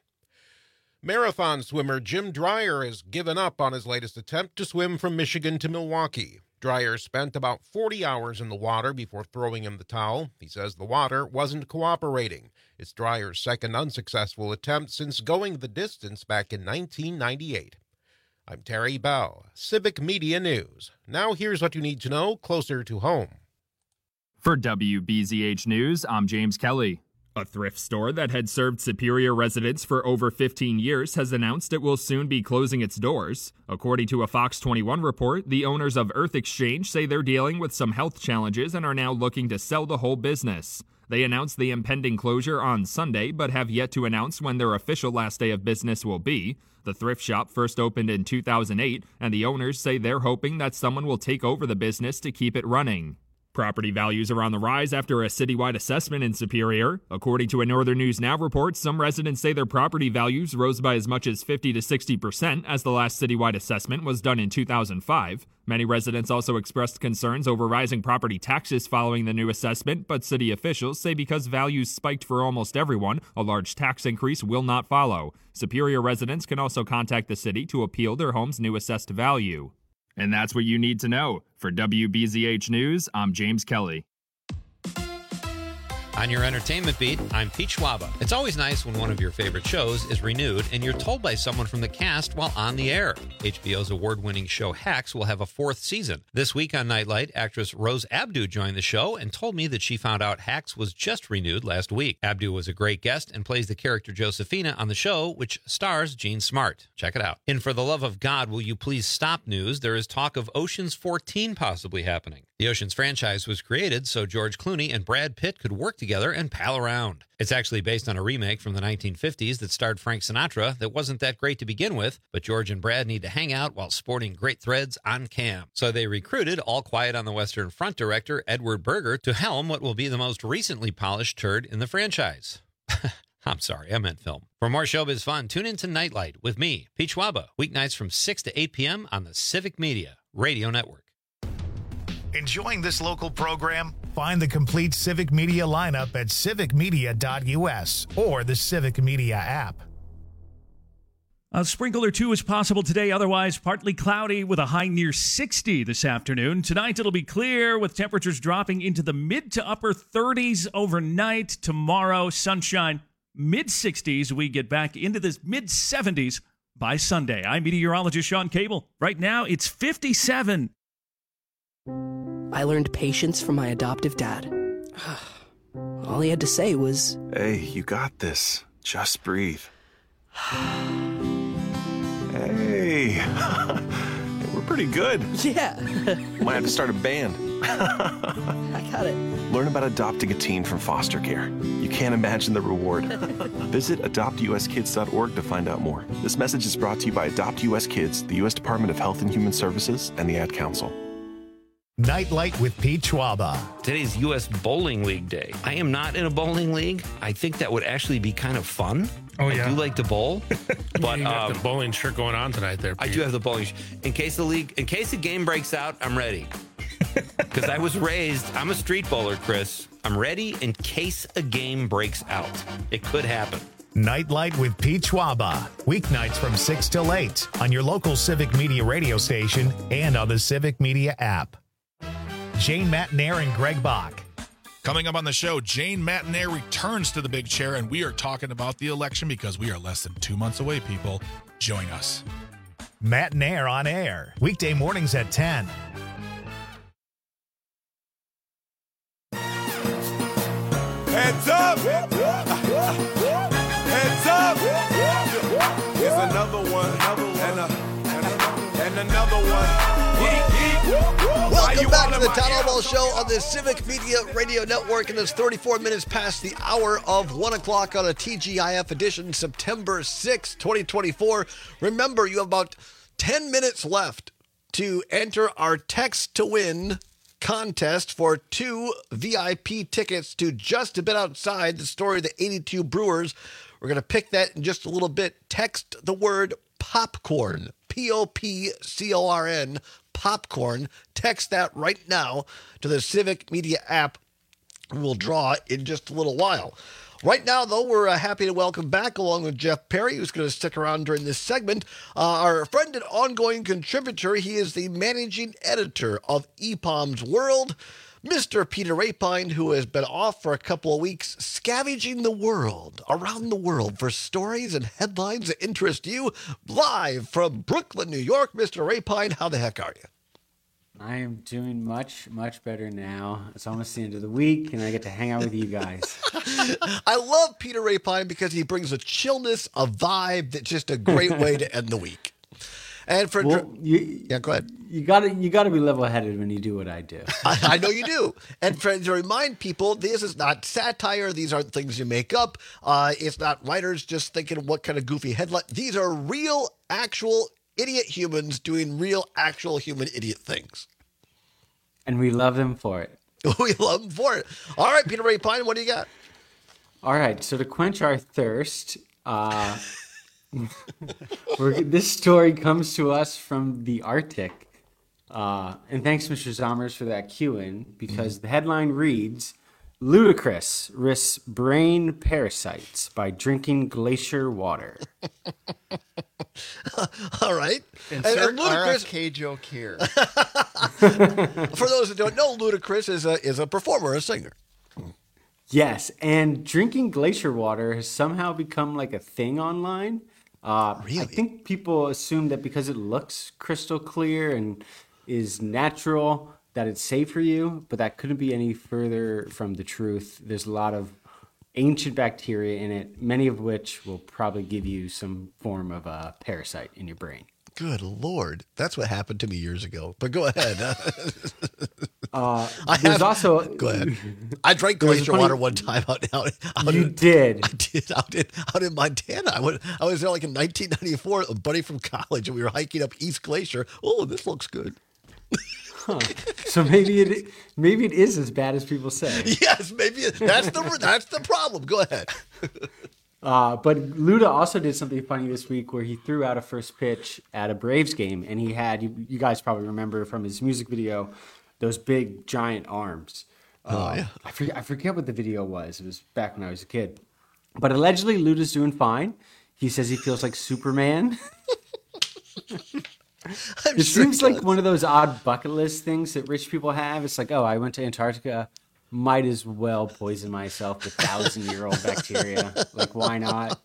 S5: Marathon swimmer Jim Dreyer has given up on his latest attempt to swim from Michigan to Milwaukee. Dreyer spent about forty hours in the water before throwing in the towel. He says the water wasn't cooperating. It's Dreyer's second unsuccessful attempt since going the distance back in nineteen ninety-eight. I'm Terry Bell, Civic Media News. Now here's what you need to know closer to home.
S4: For W B Z H News, I'm James Kelly. A thrift store that had served Superior residents for over fifteen years has announced it will soon be closing its doors. According to a Fox twenty-one report, the owners of Earth Exchange say they're dealing with some health challenges and are now looking to sell the whole business. They announced the impending closure on Sunday, but have yet to announce when their official last day of business will be. The thrift shop first opened in two thousand eight, and the owners say they're hoping that someone will take over the business to keep it running. Property values are on the rise after a citywide assessment in Superior. According to a Northern News Now report, some residents say their property values rose by as much as fifty to sixty percent as the last citywide assessment was done in two thousand five. Many residents also expressed concerns over rising property taxes following the new assessment, but city officials say because values spiked for almost everyone, a large tax increase will not follow. Superior residents can also contact the city to appeal their home's new assessed value. And that's what you need to know. For W B Z H News, I'm James Kelly.
S13: On your entertainment beat, I'm Pete Schwaba. It's always nice when one of your favorite shows is renewed and you're told by someone from the cast while on the air. H B O's award-winning show Hacks will have a fourth season. This week on Nightlight, actress Rose Abdoo joined the show and told me that she found out Hacks was just renewed last week. Abdoo was a great guest and plays the character Josephina on the show, which stars Jean Smart. Check it out. In For the Love of God, Will You Please Stop news, there is talk of Ocean's fourteen possibly happening. The Ocean's franchise was created so George Clooney and Brad Pitt could work together and pal around. It's actually based on a remake from the nineteen fifties that starred Frank Sinatra that wasn't that great to begin with, but George and Brad need to hang out while sporting great threads on cam. So they recruited All Quiet on the Western Front director Edward Berger to helm what will be the most recently polished turd in the franchise. I'm sorry, I meant film. For more showbiz fun, tune in to Nightlight with me, Pete Schwaba, weeknights from six to eight p.m. on the Civic Media Radio Network.
S1: Enjoying this local program? Find the complete Civic Media lineup at civic media dot u s or the Civic Media app.
S9: A sprinkle or two is possible today, otherwise partly cloudy with a high near sixty this afternoon. Tonight it'll be clear with temperatures dropping into the mid to upper thirties overnight. Tomorrow, sunshine, mid sixties. We get back into the mid seventies by Sunday. I'm meteorologist Sean Cable. Right now, it's fifty-seven.
S22: I learned patience from my adoptive dad. All he had to say was,
S23: "Hey, you got this. Just breathe." Hey, we're pretty good.
S22: Yeah.
S23: Might have to start a band.
S22: I got it.
S23: Learn about adopting a teen from foster care. You can't imagine the reward. Visit adopt u s kids dot org to find out more. This message is brought to you by Adopt U S Kids, the U S Department of Health and Human Services, and the Ad Council.
S1: Nightlight with Pete Schwaba.
S10: Today's U S Bowling League Day. I am not in a bowling league. I think that would actually be kind of fun.
S11: Oh, yeah.
S10: I do like to bowl. But
S11: you got
S10: um,
S11: the bowling shirt going on tonight there, Pete.
S10: I do have the bowling shirt. In case the league, in case the game breaks out, I'm ready. Because I was raised, I'm a street bowler, Chris. I'm ready in case a game breaks out. It could happen.
S1: Nightlight with Pete Schwaba. Weeknights from six till eight on your local Civic Media radio station and on the Civic Media app. Jane Matnair and Greg Bach.
S2: Coming up on the show, Jane Matnair returns to the big chair, and we are talking about the election because we are less than two months away, people. Join us.
S1: Matnair on air. Weekday mornings at ten.
S6: Heads up! Heads up! Here's another one, and, a, and, a, and another one.
S16: Welcome back to the Town Hall Ball Show on the Civic Media Radio Network, and it's thirty-four minutes past the hour of one o'clock on a T G I F edition, September sixth, twenty twenty-four. Remember, you have about ten minutes left to enter our Text to Win contest for two V I P tickets to Just a Bit Outside, the story of the eighty-two Brewers. We're going to pick that in just a little bit. Text the word popcorn, P O P C O R N, popcorn. Text that right now to the Civic Media app. We'll draw in just a little while. Right now, though, we're uh, happy to welcome back, along with Jeff Perry, who's going to stick around during this segment, uh, our friend and ongoing contributor. He is the managing editor of E P O M's World, Mister Peter Rapine, who has been off for a couple of weeks scavenging the world, around the world, for stories and headlines that interest you. Live from Brooklyn, New York, Mister Rapine, how the heck are you?
S8: I am doing much, much better now. It's almost the end of the week, and I get to hang out with you guys.
S16: I love Peter Rapine because he brings a chillness, a vibe that's just a great way to end the week. And for
S8: well, you,
S16: yeah, go ahead.
S8: You gotta you gotta be level-headed when you do what I do.
S16: I, I know you do. And for, to remind people, this is not satire. These aren't things you make up. Uh, it's not writers just thinking what kind of goofy headline. These are real, actual idiot humans doing real, actual human idiot things.
S8: And we love them for it.
S16: We love them for it. All right, Peter Rapine, what do you got?
S8: All right, so to quench our thirst, uh, we're, this story comes to us from the Arctic. Uh, and thanks, Mister Zommers, for that cue-in, because mm-hmm. the headline reads, Ludacris risks brain parasites by drinking glacier water.
S16: All right.
S17: Insert and, and Ludacris, R F K joke here.
S16: For those that don't know, Ludacris is a is a performer, a singer.
S8: Yes, and drinking glacier water has somehow become like a thing online. Uh,
S16: really?
S8: I think people assume that because it looks crystal clear and is natural, that it's safe for you, but that couldn't be any further from the truth. There's a lot of ancient bacteria in it, many of which will probably give you some form of a parasite in your brain.
S16: Good Lord. That's what happened to me years ago. But go ahead.
S8: uh,
S16: I
S8: there's
S16: have,
S8: also...
S16: Go ahead. I drank glacier funny, water one time out, out, out
S8: You
S16: in,
S8: did?
S16: I did. Out in, out in Montana. I, went, I was there like in nineteen ninety-four, a buddy from college, and we were hiking up East Glacier. Oh, this looks good.
S8: Huh. So maybe it maybe it is as bad as people say.
S16: Yes, maybe that's the that's the problem. Go ahead.
S8: Uh, but Luda also did something funny this week where he threw out a first pitch at a Braves game, and he had you, you guys probably remember from his music video those big giant arms.
S16: Oh
S8: uh,
S16: yeah.
S8: I forget I forget what the video was. It was back when I was a kid. But allegedly Luda's doing fine. He says he feels like Superman.
S16: I'm
S8: it
S16: sure
S8: seems like one of those odd bucket list things that rich people have. It's like, oh, I went to Antarctica. Might as well poison myself with thousand-year-old bacteria. Like, why not?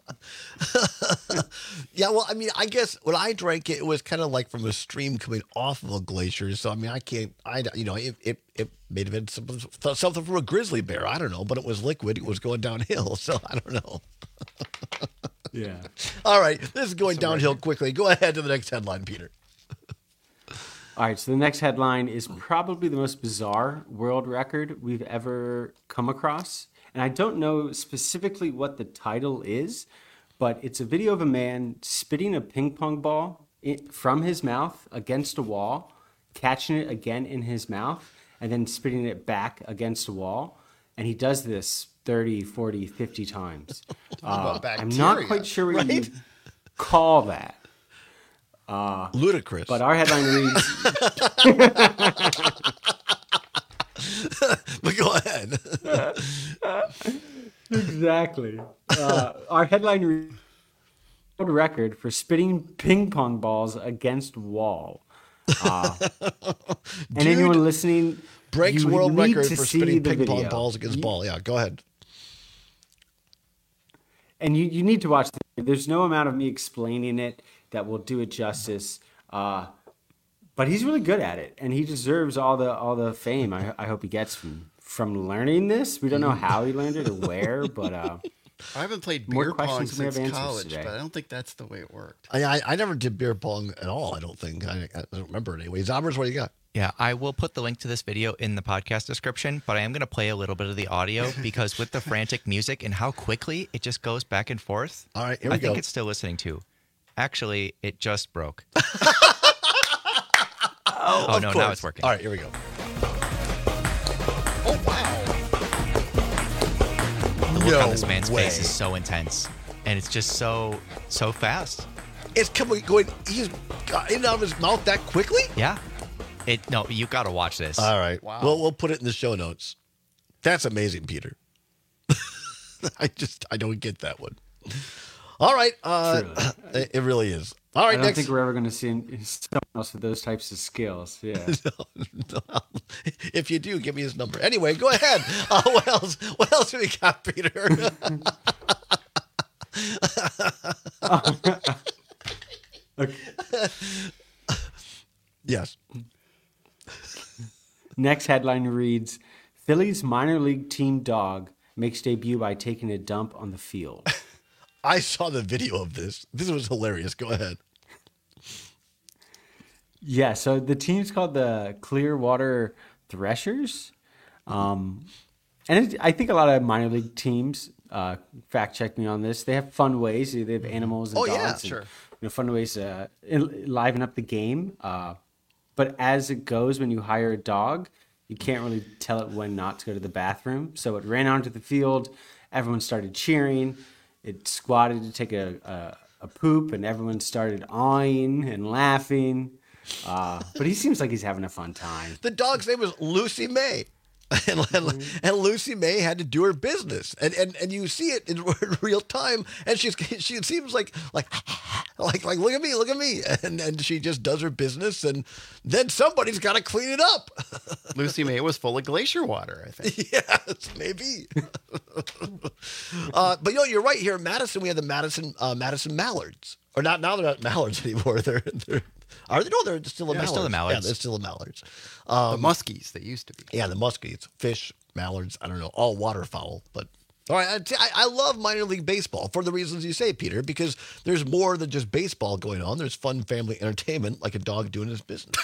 S16: Yeah, well, I mean, I guess when I drank it, it was kind of like from a stream coming off of a glacier. So, I mean, I can't, I, you know, it, it, it may have been something, something from a grizzly bear. I don't know, but it was liquid. It was going downhill. So, I don't know.
S8: Yeah.
S16: All right. This is going downhill quickly. Go ahead to the next headline, Peter.
S8: All right, so the next headline is probably the most bizarre world record we've ever come across. And I don't know specifically what the title is, but it's a video of a man spitting a ping pong ball from his mouth against a wall, catching it again in his mouth, and then spitting it back against a wall. And he does this thirty, forty, fifty times. Uh, I'm not quite sure what right? you call that. Uh,
S16: Ludicrous.
S8: But our headline reads...
S16: But go ahead.
S8: Exactly. Uh, our headline re- world record for spitting ping pong balls against wall. Uh, and
S16: Dude
S8: anyone listening,
S16: breaks
S8: you
S16: world
S8: need
S16: record
S8: to
S16: for
S8: see
S16: spitting
S8: the
S16: ping pong
S8: video.
S16: balls against
S8: You-
S16: ball. Yeah, go ahead.
S8: And you, you need to watch. The, there's no amount of me explaining it that will do it justice. Uh, but he's really good at it, and he deserves all the all the fame. I, I hope he gets from from learning this. We don't know how he learned it or where, but uh,
S17: I haven't played
S8: more
S17: beer pong
S8: questions than we have
S17: since
S8: answers
S17: college,
S8: today.
S17: but I don't think that's the way it worked.
S16: I, I I never did beer pong at all. I don't think. I, I don't remember it anyway. Zombers, what do you got?
S19: Yeah, I will put the link to this video in the podcast description, but I am going to play a little bit of the audio because with the frantic music and how quickly it just goes back and forth.
S16: All right, here we
S19: I think
S16: go.
S19: it's still listening to. Actually, it just broke.
S16: Oh,
S19: oh
S16: of
S19: no,
S16: course.
S19: now it's working.
S16: All right, here we go.
S5: Oh, wow.
S19: The look
S16: No
S19: on this man's
S16: way.
S19: face is so intense, and it's just so, so fast.
S16: It's coming, going, he's got in and out of his mouth that quickly?
S19: Yeah. It no, you got to watch this.
S16: All right.
S19: Wow.
S16: Well, we'll put it in the show notes. That's amazing, Peter. I just, I don't get that one. All right. Uh, it, it really is. All right,
S8: I don't
S16: next.
S8: think we're ever going to see someone else with those types of skills. Yeah.
S16: no, no. If you do, give me his number. Anyway, go ahead. Uh, what else? What else do we got, Peter? Yes.
S8: Next headline reads, Phillies minor league team dog makes debut by taking a dump on the field.
S16: I saw the video of this. This was hilarious. Go ahead.
S8: Yeah, so the team's called the Clearwater Threshers. Um, and it, I think a lot of minor league teams, uh, fact check me on this, they have fun ways. They have animals and
S16: Oh,
S8: dogs.
S16: yeah,
S8: and,
S16: sure.
S8: You know, fun ways to uh, liven up the game. Uh, but as it goes, when you hire a dog, you can't really tell it when not to go to the bathroom. So it ran onto the field. Everyone started cheering. It squatted to take a, a, a poop, and everyone started awing and laughing. Uh, but he seems like he's having a fun time.
S16: The dog's name was Lucy May. And, and, and Lucy May had to do her business, and and, and you see it in real time. And she's she seems like like like like look at me, look at me, and and she just does her business, and then somebody's got to clean it up.
S17: Lucy May was full of glacier water, I think.
S16: Yes, maybe. uh, but you know, you're right here in Madison. We have the Madison uh, Madison Mallards, or not now. They're not Mallards anymore. They're they're. Are they? No, they're still the
S19: Yeah, they're
S16: Mallards.
S19: still the Mallards.
S16: Yeah, they're still the Mallards. Um,
S17: the muskies, they used to be.
S16: Yeah, the muskies, fish, mallards. I don't know, all waterfowl. But all right, I, I love minor league baseball for the reasons you say, Peter, because there's more than just baseball going on. There's fun family entertainment, like a dog doing his business.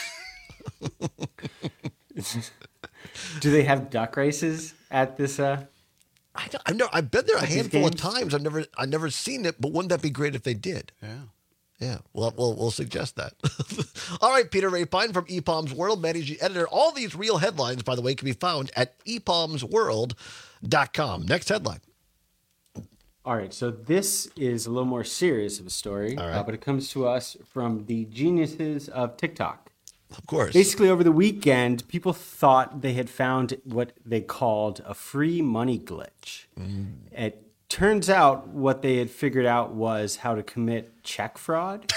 S8: Do they have duck races at this? Uh,
S16: I don't, I've never. I've been there a
S8: At these
S16: handful of
S8: games?
S16: times. I've never. I've never seen it. But wouldn't that be great if they did?
S17: Yeah.
S16: Yeah, well, we'll, we'll suggest that. All right, Peter Rapine from E P O M's World, managing editor. All these real headlines, by the way, can be found at e p o m s world dot com. Next headline.
S8: all right, so this is a little more serious of a story,
S16: All right.
S8: uh, but it comes to us from the geniuses of TikTok.
S16: Of course.
S8: Basically, over the weekend, people thought they had found what they called a free money glitch.
S16: Mm.
S8: It turns out what they had figured out was how to commit check fraud.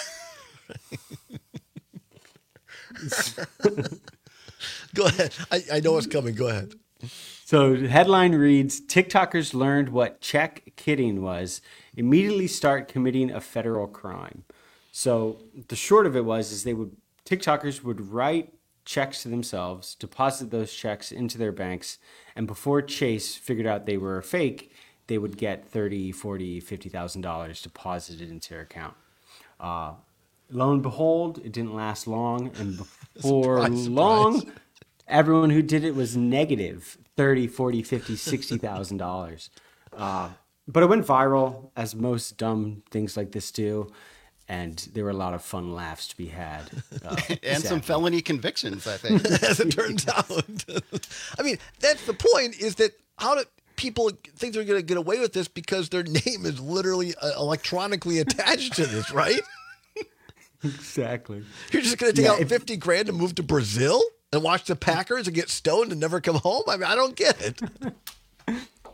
S16: Go ahead. I, I know what's coming. Go ahead.
S8: So the headline reads, TikTokers learned what check kidding was, immediately start committing a federal crime. So the short of it was, is they would, TikTokers would write checks to themselves, deposit those checks into their banks, and before Chase figured out they were fake, they would get thirty, forty, fifty thousand dollars deposited into their account. Uh, lo and behold, it didn't last long, and before
S16: Surprise,
S8: long,
S16: surprise.
S8: everyone who did it was negative thirty, forty, fifty, sixty thousand dollars. Uh, but it went viral, as most dumb things like this do, and there were a lot of fun laughs to be had. Uh,
S17: and some
S8: sadly.
S17: felony convictions, I think.
S16: As it turns out. I mean, that's the point, is that how do people think they're going to get away with this because their name is literally uh, electronically attached to this, right?
S8: Exactly.
S16: You're just going to take
S8: Yeah,
S16: out
S8: if-
S16: fifty grand and move to Brazil and watch the Packers and get stoned and never come home? I mean, I don't get it.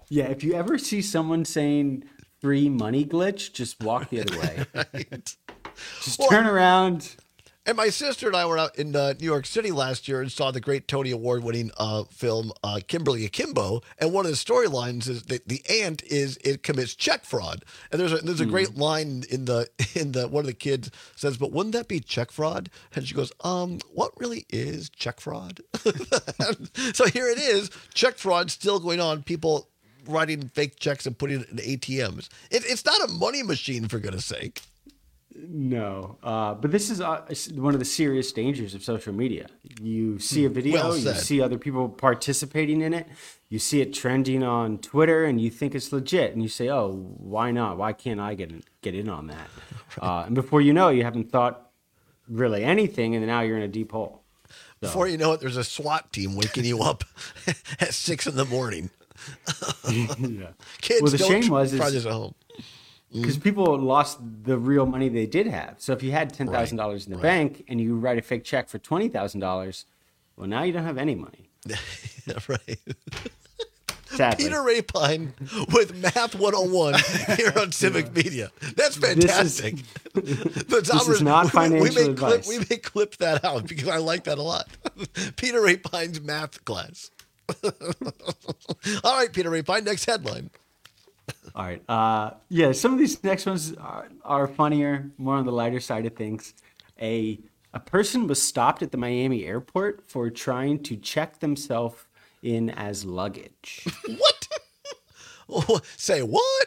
S8: Yeah, if you ever see someone saying free money glitch, just walk the other way.
S16: Right.
S8: Just
S16: Well,
S8: turn around.
S16: And my sister and I were out in uh, New York City last year and saw the great Tony Award-winning uh, film uh, Kimberly Akimbo. And one of the storylines is that the aunt is it commits check fraud. And there's a there's a
S8: Hmm.
S16: great line in the in the one of the kids says, "But wouldn't that be check fraud?" And she goes, "Um, what really is check fraud?" So here it is, check fraud still going on. People writing fake checks and putting it in A T Ms. It, it's not a money machine, for goodness sake.
S8: No, uh, but this is uh, one of the serious dangers of social media. You see a video,
S16: Well
S8: you
S16: said.
S8: see other people participating in it, you see it trending on Twitter, and you think it's legit, and you say, "Oh, why not? Why can't I get in, get in on that?" Uh, and before you know it, you haven't thought really anything, and now you're in a deep hole.
S16: Before you know it, there's a SWAT team waking you up at six in the morning.
S8: Yeah.
S16: Kids
S8: Well, the
S16: don't
S8: shame was
S16: try
S8: is-
S16: this at home.
S8: Because people lost the real money they did have. So if you had ten thousand dollars in the
S16: right.
S8: bank and you write a fake check for twenty thousand dollars, well, now you don't have any money.
S16: Right.
S8: Sadly.
S16: Peter Rapine with Math one oh one here on Civic Media. That's fantastic. The
S8: this is
S16: Zombers-
S8: not
S16: we-
S8: financial
S16: we may clip,
S8: advice.
S16: we may clip that out because I like that a lot. Peter Rapine's math class. All right, Peter Rapine, next headline.
S8: All right. Uh, yeah, some of these next ones are, are funnier, more on the lighter side of things. A a person was stopped at the Miami airport for trying to check themselves in as luggage.
S16: What? Oh, say what?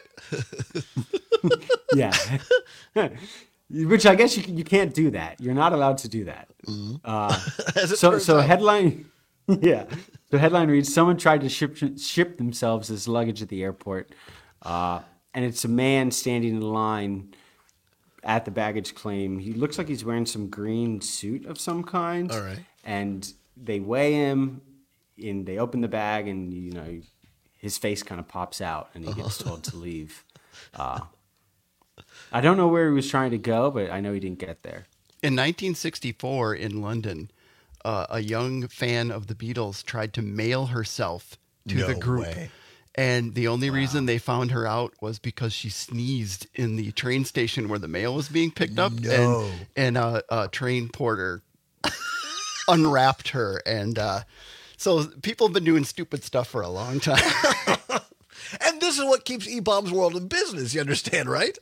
S8: Yeah. Which I guess you you can't do that. You're not allowed to do that. Uh,
S16: As it
S8: so
S16: turns
S8: so
S16: out.
S8: headline, yeah. The headline reads: Someone tried to ship ship themselves as luggage at the airport, uh, and it's a man standing in line at the baggage claim. He looks like he's wearing some green suit of some kind.
S16: All right.
S8: And they weigh him, and they open the bag, and you know his face kind of pops out, and he gets told to leave. Uh, I don't know where he was trying to go, but I know he didn't get there.
S17: In nineteen sixty-four in London, uh, a young fan of the Beatles tried to mail herself to
S16: No
S17: the group.
S16: way.
S17: And the only reason they found her out was because she sneezed in the train station where the mail was being picked up.
S16: No.
S17: And, and uh, a train porter unwrapped her. And uh, so people have been doing stupid stuff for a long time.
S16: And this is what keeps E-Bombs World in business, you understand, right?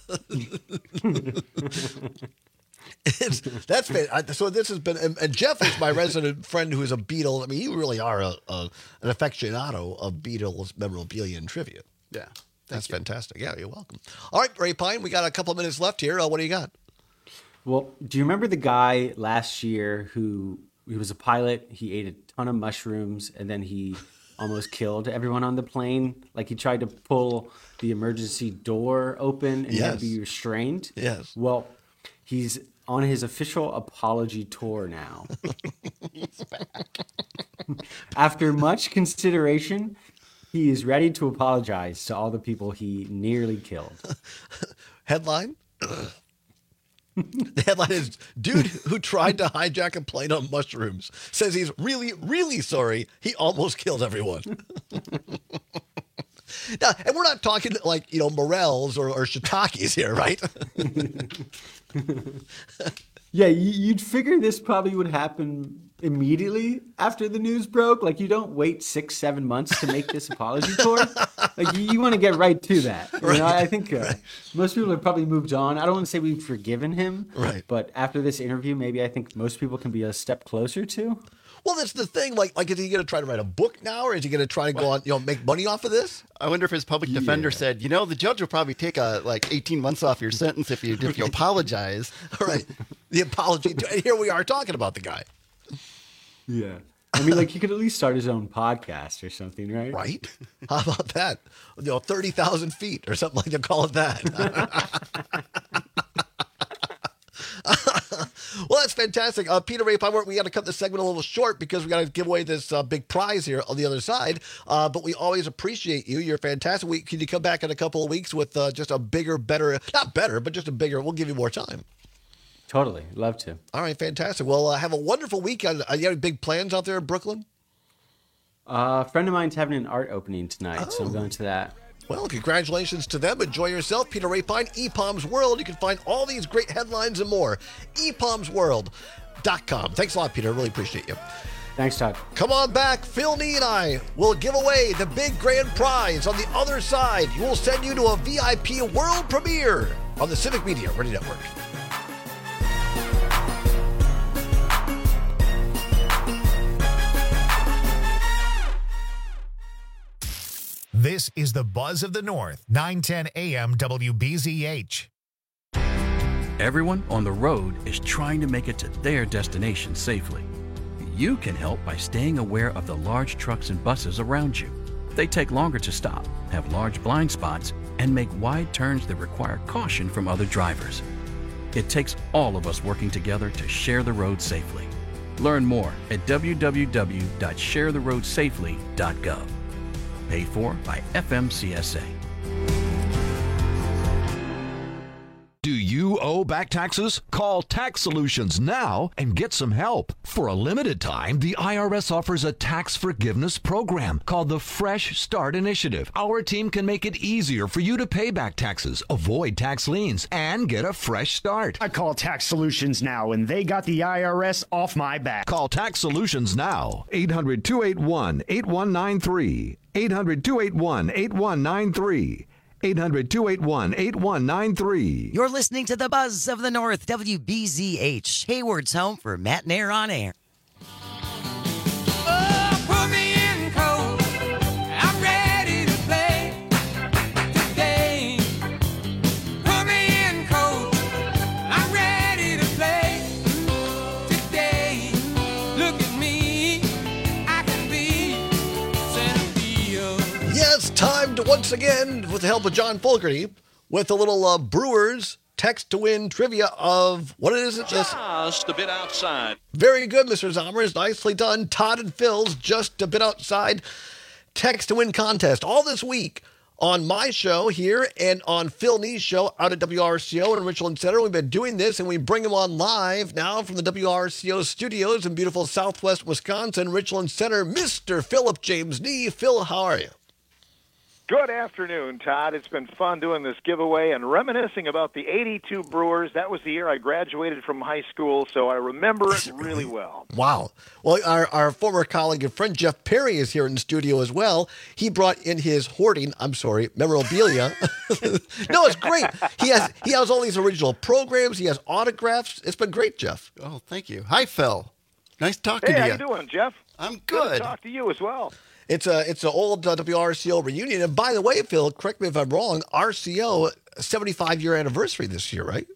S16: It's, that's been, I- so this has been, and, and Jeff is my resident friend who is a Beatle. I mean, you really are a, a an aficionado of Beatles memorabilia and trivia.
S17: Yeah.
S16: That's fantastic. Yeah, you're welcome. All right, Ray Pine, we got a couple of minutes left here. Uh, what do you got?
S8: Well, do you remember the guy last year who he was a pilot? He ate a ton of mushrooms and then he almost killed everyone on the plane. Like he tried to pull the emergency door open and he had
S16: Yes.
S8: to be restrained.
S16: Yes.
S8: Well, he's on his official apology tour now. After much consideration, he is ready to apologize to all the people he nearly killed.
S16: Headline? The headline is, dude who tried to hijack a plane on mushrooms says he's really, really sorry he almost killed everyone. Now, and we're not talking like, you know, morels or, or shiitakes here, right?
S8: Yeah, you- you'd figure this probably would happen immediately after the news broke. Like, you don't wait six, seven months to make this apology tour. Like, you, you want to get right to that. You know, I think uh, most people have probably moved on. I don't want to say we've forgiven him,
S16: Right.
S8: but after this interview, maybe I think most people can be a step closer to.
S16: Well, that's the thing. Like, like, is he going to try to write a book now, or is he going to try to go on, you know, make money off of this?
S17: I wonder if his public defender said, you know, the judge will probably take a like eighteen months off your sentence if you if you apologize.
S16: All right. The apology. Here we are talking about the guy.
S8: Yeah. I mean, like, he could at least start his own podcast or something, right?
S16: Right? How about that? You know, thirty thousand feet or something like to call it that. Well, that's fantastic. Uh, Peter Ray Pine, we got to cut this segment a little short because we got to give away this uh, big prize here on the other side. Uh, but we always appreciate you. You're fantastic. We, can you come back in a couple of weeks with uh, just a bigger, better, not better, but just a bigger, we'll give you more time.
S8: Totally. Love to.
S16: All right, fantastic. Well, uh, have a wonderful weekend. Uh, you have any big plans out there in Brooklyn?
S8: Uh, a friend of mine's having an art opening tonight, oh. so I'm going to that.
S16: Well, congratulations to them. Enjoy yourself. Peter Rapine, E P O M's World. You can find all these great headlines and more. e p o m s world dot com. Thanks a lot, Peter. I really appreciate you.
S8: Thanks, Todd.
S16: Come on back. Phil Nee and I will give away the big grand prize on the other side. We will send you to a V I P world premiere on the Civic Media Radio Network.
S1: This is the Buzz of the North, nine ten A M W B Z H.
S7: Everyone on the road is trying to make it to their destination safely. You can help by staying aware of the large trucks and buses around you. They take longer to stop, have large blind spots, and make wide turns that require caution from other drivers. It takes all of us working together to share the road safely. Learn more at w w w dot share the road safely dot gov. Paid for by F M C S A.
S12: Do you owe back taxes? Call Tax Solutions now and get some help. For a limited time, the I R S offers a tax forgiveness program called the Fresh Start Initiative. Our team can make it easier for you to pay back taxes, avoid tax liens, and get a fresh start.
S15: I call Tax Solutions now, and they got the I R S off my back.
S12: Call Tax Solutions now. eight hundred, two eight one, eight one nine three. eight hundred, two eight one, eight one nine three. eight hundred, two eight one, eight one nine three.
S24: You're listening to the Buzz of the North, W B Z H, Hayward's home for Matt Nair on air.
S25: Oh, put me in cold. I'm ready to play today. Put me in cold. I'm ready to play today. Look at me. I can be center field.
S16: Yes, time to once again, with the help of John Fogerty, with a little uh, Brewers text to win trivia of what is it? This
S18: Just a bit outside.
S16: Very good, Mister Zommers. Nicely done. Todd and Phil's Just a Bit Outside text to win contest all this week on my show here and on Phil Nee's show out at W R C O in Richland Center. We've been doing this and we bring them on live now from the W R C O studios in beautiful Southwest Wisconsin, Richland Center. Mister Philip James Nee. Phil, how are you?
S26: Good afternoon, Todd. It's been fun doing this giveaway and reminiscing about the eighty-two Brewers. That was the year I graduated from high school, so I remember it really well.
S16: Wow. Well, our, our former colleague and friend Jeff Perry is here in the studio as well. He brought in his hoarding, I'm sorry, memorabilia. No, it's great. He has he has all these original programs. He has autographs. It's been great, Jeff.
S17: Oh, thank you. Hi, Phil. Nice talking
S26: hey,
S17: to
S26: you.
S17: you.
S26: How you doing, Jeff?
S17: I'm
S26: Good
S17: good.
S26: to talk to you as well.
S16: It's a it's an old uh, W R C O reunion. And by the way, Phil, correct me if I'm wrong, R C O seventy-five year anniversary this year, right?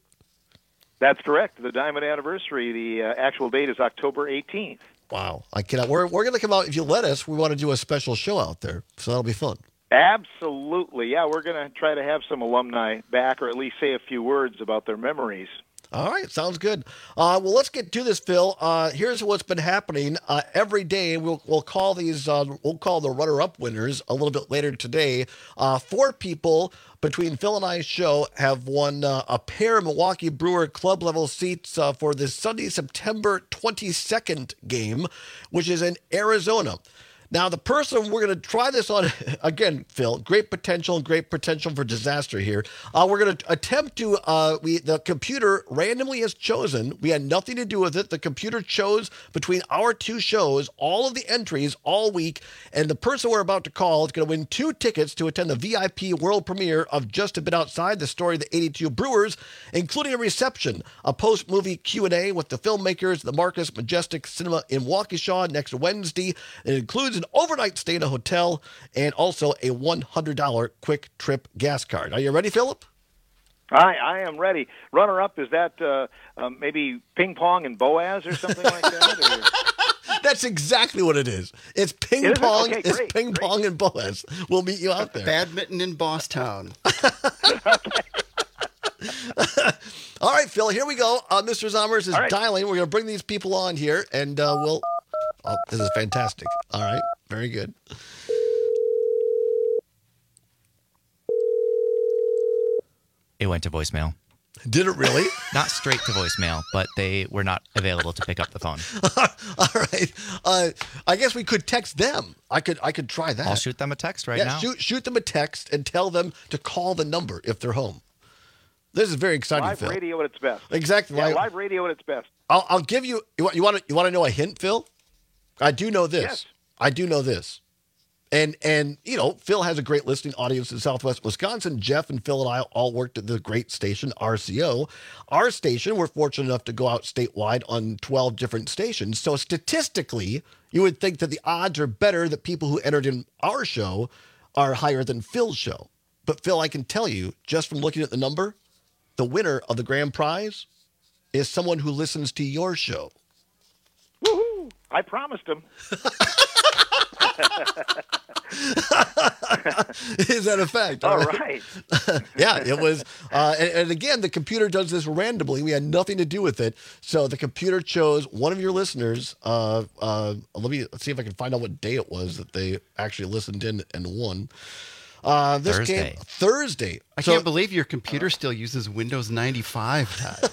S26: That's correct. The Diamond anniversary, the uh, actual date is October eighteenth.
S16: Wow. I cannot. We're, we're going to come out, if you let us, we want to do a special show out there. So that'll be fun.
S26: Absolutely. Yeah, we're going to try to have some alumni back or at least say a few words about their memories.
S16: All right, sounds good. Uh, well, let's get to this, Phil. Uh, here's what's been happening uh, every day. We'll we'll call these uh, we'll call the runner-up winners a little bit later today. Uh, four people between Phil and I's show have won uh, a pair of Milwaukee Brewer club level seats uh, for this Sunday, September twenty-second game, which is in Arizona. Now, the person we're going to try this on, again, Phil, great potential, great potential for disaster here. Uh, we're going to attempt to, uh, we the computer randomly has chosen, we had nothing to do with it, the computer chose between our two shows all of the entries all week, and the person we're about to call is going to win two tickets to attend the V I P world premiere of Just a Bit Outside, the story of the eighty-two Brewers, including a reception, a post-movie Q and A with the filmmakers at the Marcus Majestic Cinema in Waukesha next Wednesday. It includes an overnight stay in a hotel, and also a one hundred dollars quick trip gas card. Are you ready, Philip?
S26: I, I am ready. Runner-up, is that uh, um, maybe ping pong and Boaz or something like that? Or?
S16: That's exactly what it is. It's ping
S26: is
S16: pong.
S26: It? Okay,
S16: it's
S26: great,
S16: ping
S26: great.
S16: pong and Boaz. We'll meet you out there.
S17: Badminton in Bosstown.
S16: All right, Phil, here we go. Uh, Mister Zommers is
S26: right.
S16: dialing. We're going to bring these people on here, and uh, we'll... Oh, this is fantastic. All right, very good.
S19: It went to voicemail.
S16: Did it really?
S19: Not straight to voicemail, but they were not available to pick up the phone.
S16: All right. Uh, I guess we could text them. I could I could try that.
S19: I'll shoot them a text right
S16: yeah,
S19: now.
S16: Shoot, shoot them a text and tell them to call the number if they're home. This is very exciting,
S26: Live
S16: Phil.
S26: radio at its best.
S16: Exactly.
S26: Yeah,
S16: Live-
S26: live radio at its best.
S16: I'll, I'll give you. You want you want to you want to know a hint, Phil? I do know this.
S26: Yes.
S16: I do know this. And and you know, Phil has a great listening audience in Southwest Wisconsin. Jeff and Phil and I all worked at the great station R C O. Our station, we're fortunate enough to go out statewide on twelve different stations. So statistically, you would think that the odds are better that people who entered in our show are higher than Phil's show. But Phil, I can tell you, just from looking at the number, the winner of the grand prize is someone who listens to your show.
S26: Woohoo! I promised him.
S16: Is that a fact?
S26: All right.
S16: Yeah, it was. Uh, and, and again, the computer does this randomly. We had nothing to do with it. So the computer chose one of your listeners. Uh, uh, let me let's see if I can find out what day it was that they actually listened in and won. Uh, this
S19: Thursday.
S16: came Thursday.
S17: I
S16: So-
S17: can't believe your computer still uses Windows ninety-five, Todd.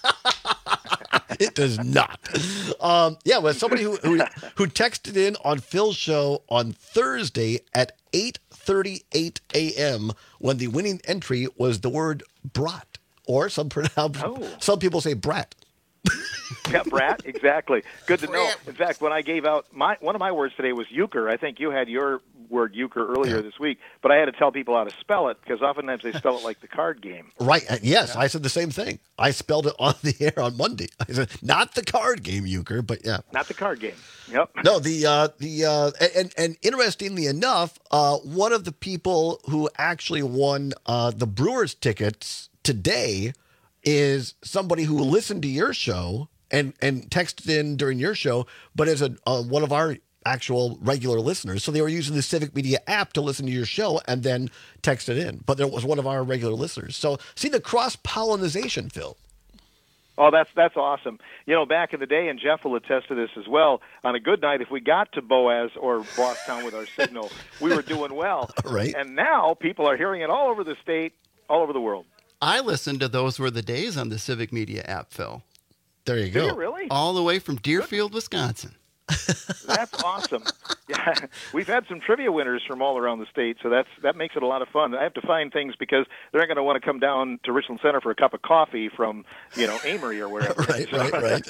S16: It does not. Um, yeah, well, somebody who, who who texted in on Phil's show on Thursday at eight thirty-eight a.m. when the winning entry was the word brat, or some pronounce,
S26: Oh.
S16: some people say brat.
S26: Yeah, brat, exactly. Good to know. In fact, when I gave out my one of my words today was euchre. I think you had your word euchre earlier this week, but I had to tell people how to spell it because oftentimes they spell it like the card game.
S16: Right. uh, Yes, I said the same thing. I spelled it on the air on Monday. I said, not the card game, euchre, but yeah.
S26: Not the card game. Yep.
S16: No, the uh, the uh, and and interestingly enough, uh, one of the people who actually won uh, the Brewers tickets today is somebody who listened to your show and and texted in during your show, but is a uh, one of our actual regular listeners. So they were using the Civic Media app to listen to your show and then texted in. But there was one of our regular listeners. So see the cross pollination, Phil.
S26: Oh, that's that's awesome. You know, back in the day, and Jeff will attest to this as well, on a good night, if we got to Boaz or Bosstown with our signal, we were doing well.
S16: Right.
S26: And now people are hearing it all over the state, all over the world.
S17: I listened to Those Were the Days on the Civic Media app, Phil.
S16: There you
S26: Do
S16: go.
S26: you really?
S17: All the way from Deerfield, Wisconsin.
S26: That's awesome. Yeah, we've had some trivia winners from all around the state, so that's that makes it a lot of fun. I have to find things because they're going to want to come down to Richland Center for a cup of coffee from, you know, Amory or wherever.
S16: Right,
S26: So-
S16: right, right.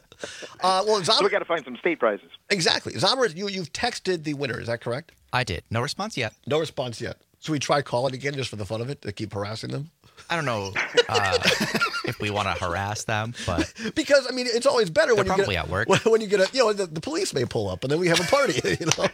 S16: uh, well,
S26: so
S16: Zombie,
S26: we got to find some state prizes.
S16: exactly. Zombie, you you've texted the winner. Is that correct?
S19: I did. No response yet.
S16: No response yet. So we try calling again just for the fun of it to keep harassing them.
S19: I don't know uh, if we want to harass them, but
S16: Because I mean, it's always better when
S19: They're
S16: you
S19: probably
S16: get
S19: at work.
S16: When, when you get a, you know, the, the police may pull up and then we have a party. You know.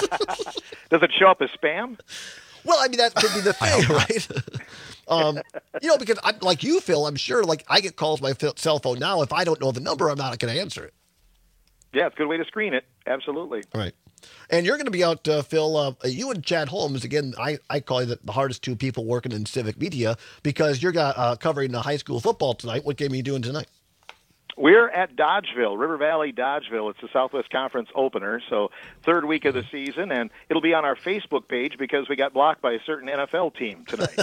S26: Does it show up as spam?
S16: Well, I mean, that could be the thing, right? um, you know, because I'm like you, Phil. I'm sure, like I get calls my phil- cell phone now. If I don't know the number, I'm not going to answer it.
S26: Yeah, it's a good way to screen it. Absolutely.
S16: Right. And you're going to be out, uh, Phil. Uh, you and Chad Holmes, again, I, I call you the, the hardest two people working in civic media because you're uh, covering the high school football tonight. What game are you doing tonight?
S26: We're at Dodgeville, River Valley Dodgeville. It's the Southwest Conference opener, so third week of the season, and it'll be on our Facebook page because we got blocked by a certain N F L team tonight.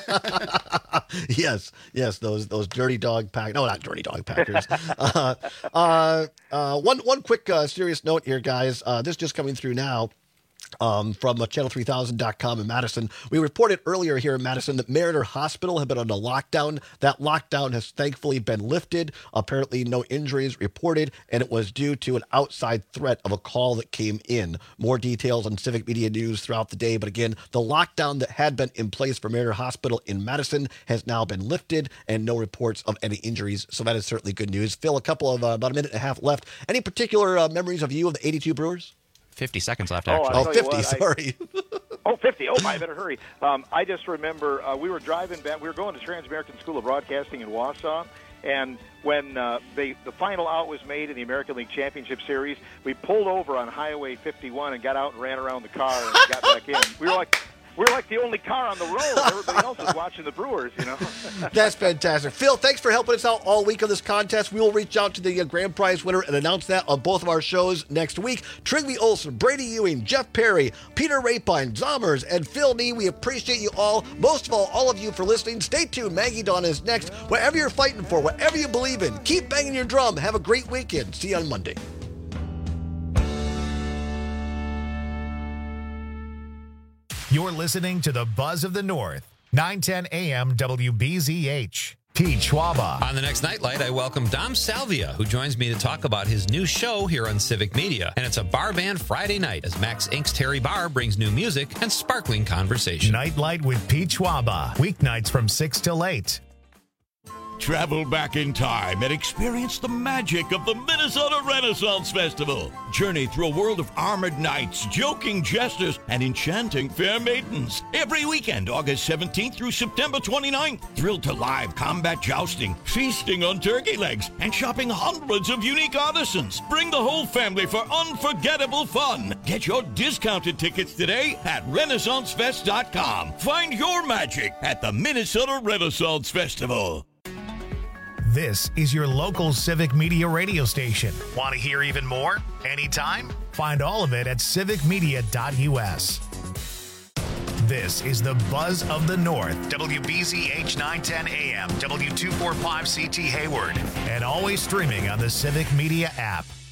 S16: Yes, yes, those those dirty dog pack. No, not dirty dog packers. uh, uh, uh, one one quick uh, serious note here, guys. Uh, this just coming through now. Um, from uh, channel three thousand dot com in Madison. We reported earlier here in Madison that Mariner Hospital had been on a lockdown. That lockdown has thankfully been lifted. Apparently no injuries reported, and it was due to an outside threat of a call that came in. More details on Civic Media News throughout the day, but again, the lockdown that had been in place for Mariner Hospital in Madison has now been lifted, and no reports of any injuries, so that is certainly good news. Phil, a couple of, uh, about a minute and a half left. Any particular uh, memories of you of the eighty-two Brewers?
S19: fifty seconds left,
S26: Oh,
S19: actually.
S26: I'll
S16: Oh,
S26: tell you
S16: fifty,
S26: what, I-
S16: sorry.
S26: Oh, fifty. Oh, I better hurry. Um, I just remember uh, we were driving back. We were going to Trans-American School of Broadcasting in Wausau, and when uh, they, the final out was made in the American League Championship Series, we pulled over on Highway fifty-one and got out and ran around the car and got back in. We were like we're like the only car on the road. Everybody else is watching the Brewers, you know.
S16: That's fantastic. Phil, thanks for helping us out all week on this contest. We will reach out to the uh, grand prize winner and announce that on both of our shows next week. Trigby Olson, Brady Ewing, Jeff Perry, Peter Rapine, Zommers, and Phil Nee. We appreciate you all. Most of all, all of you for listening. Stay tuned. Maggie Dawn is next. Whatever you're fighting for, whatever you believe in, keep banging your drum. Have a great weekend. See you on Monday.
S1: You're listening to the Buzz of the North, nine ten A M W B Z H. Pete Schwaba.
S10: On the next Nightlight, I welcome Dom Salvia, who joins me to talk about his new show here on Civic Media. And it's a bar band Friday night as Max Incorporated's Terry Barr brings new music and sparkling conversation.
S1: Nightlight with Pete Schwaba. Weeknights from six till eight.
S3: Travel back in time and experience the magic of the Minnesota Renaissance Festival. Journey through a world of armored knights, joking jesters, and enchanting fair maidens. Every weekend, August seventeenth through September twenty-ninth. Thrilled to live combat jousting, feasting on turkey legs, and shopping hundreds of unique artisans. Bring the whole family for unforgettable fun. Get your discounted tickets today at Renaissance Fest dot com. Find your magic at the Minnesota Renaissance Festival.
S1: This is your local Civic Media radio station. Want to hear even more? Anytime? Find all of it at civic media dot U S. This is the Buzz of the North, W B Z H nine ten A M, W two forty-five C T Hayward, and always streaming on the Civic Media app.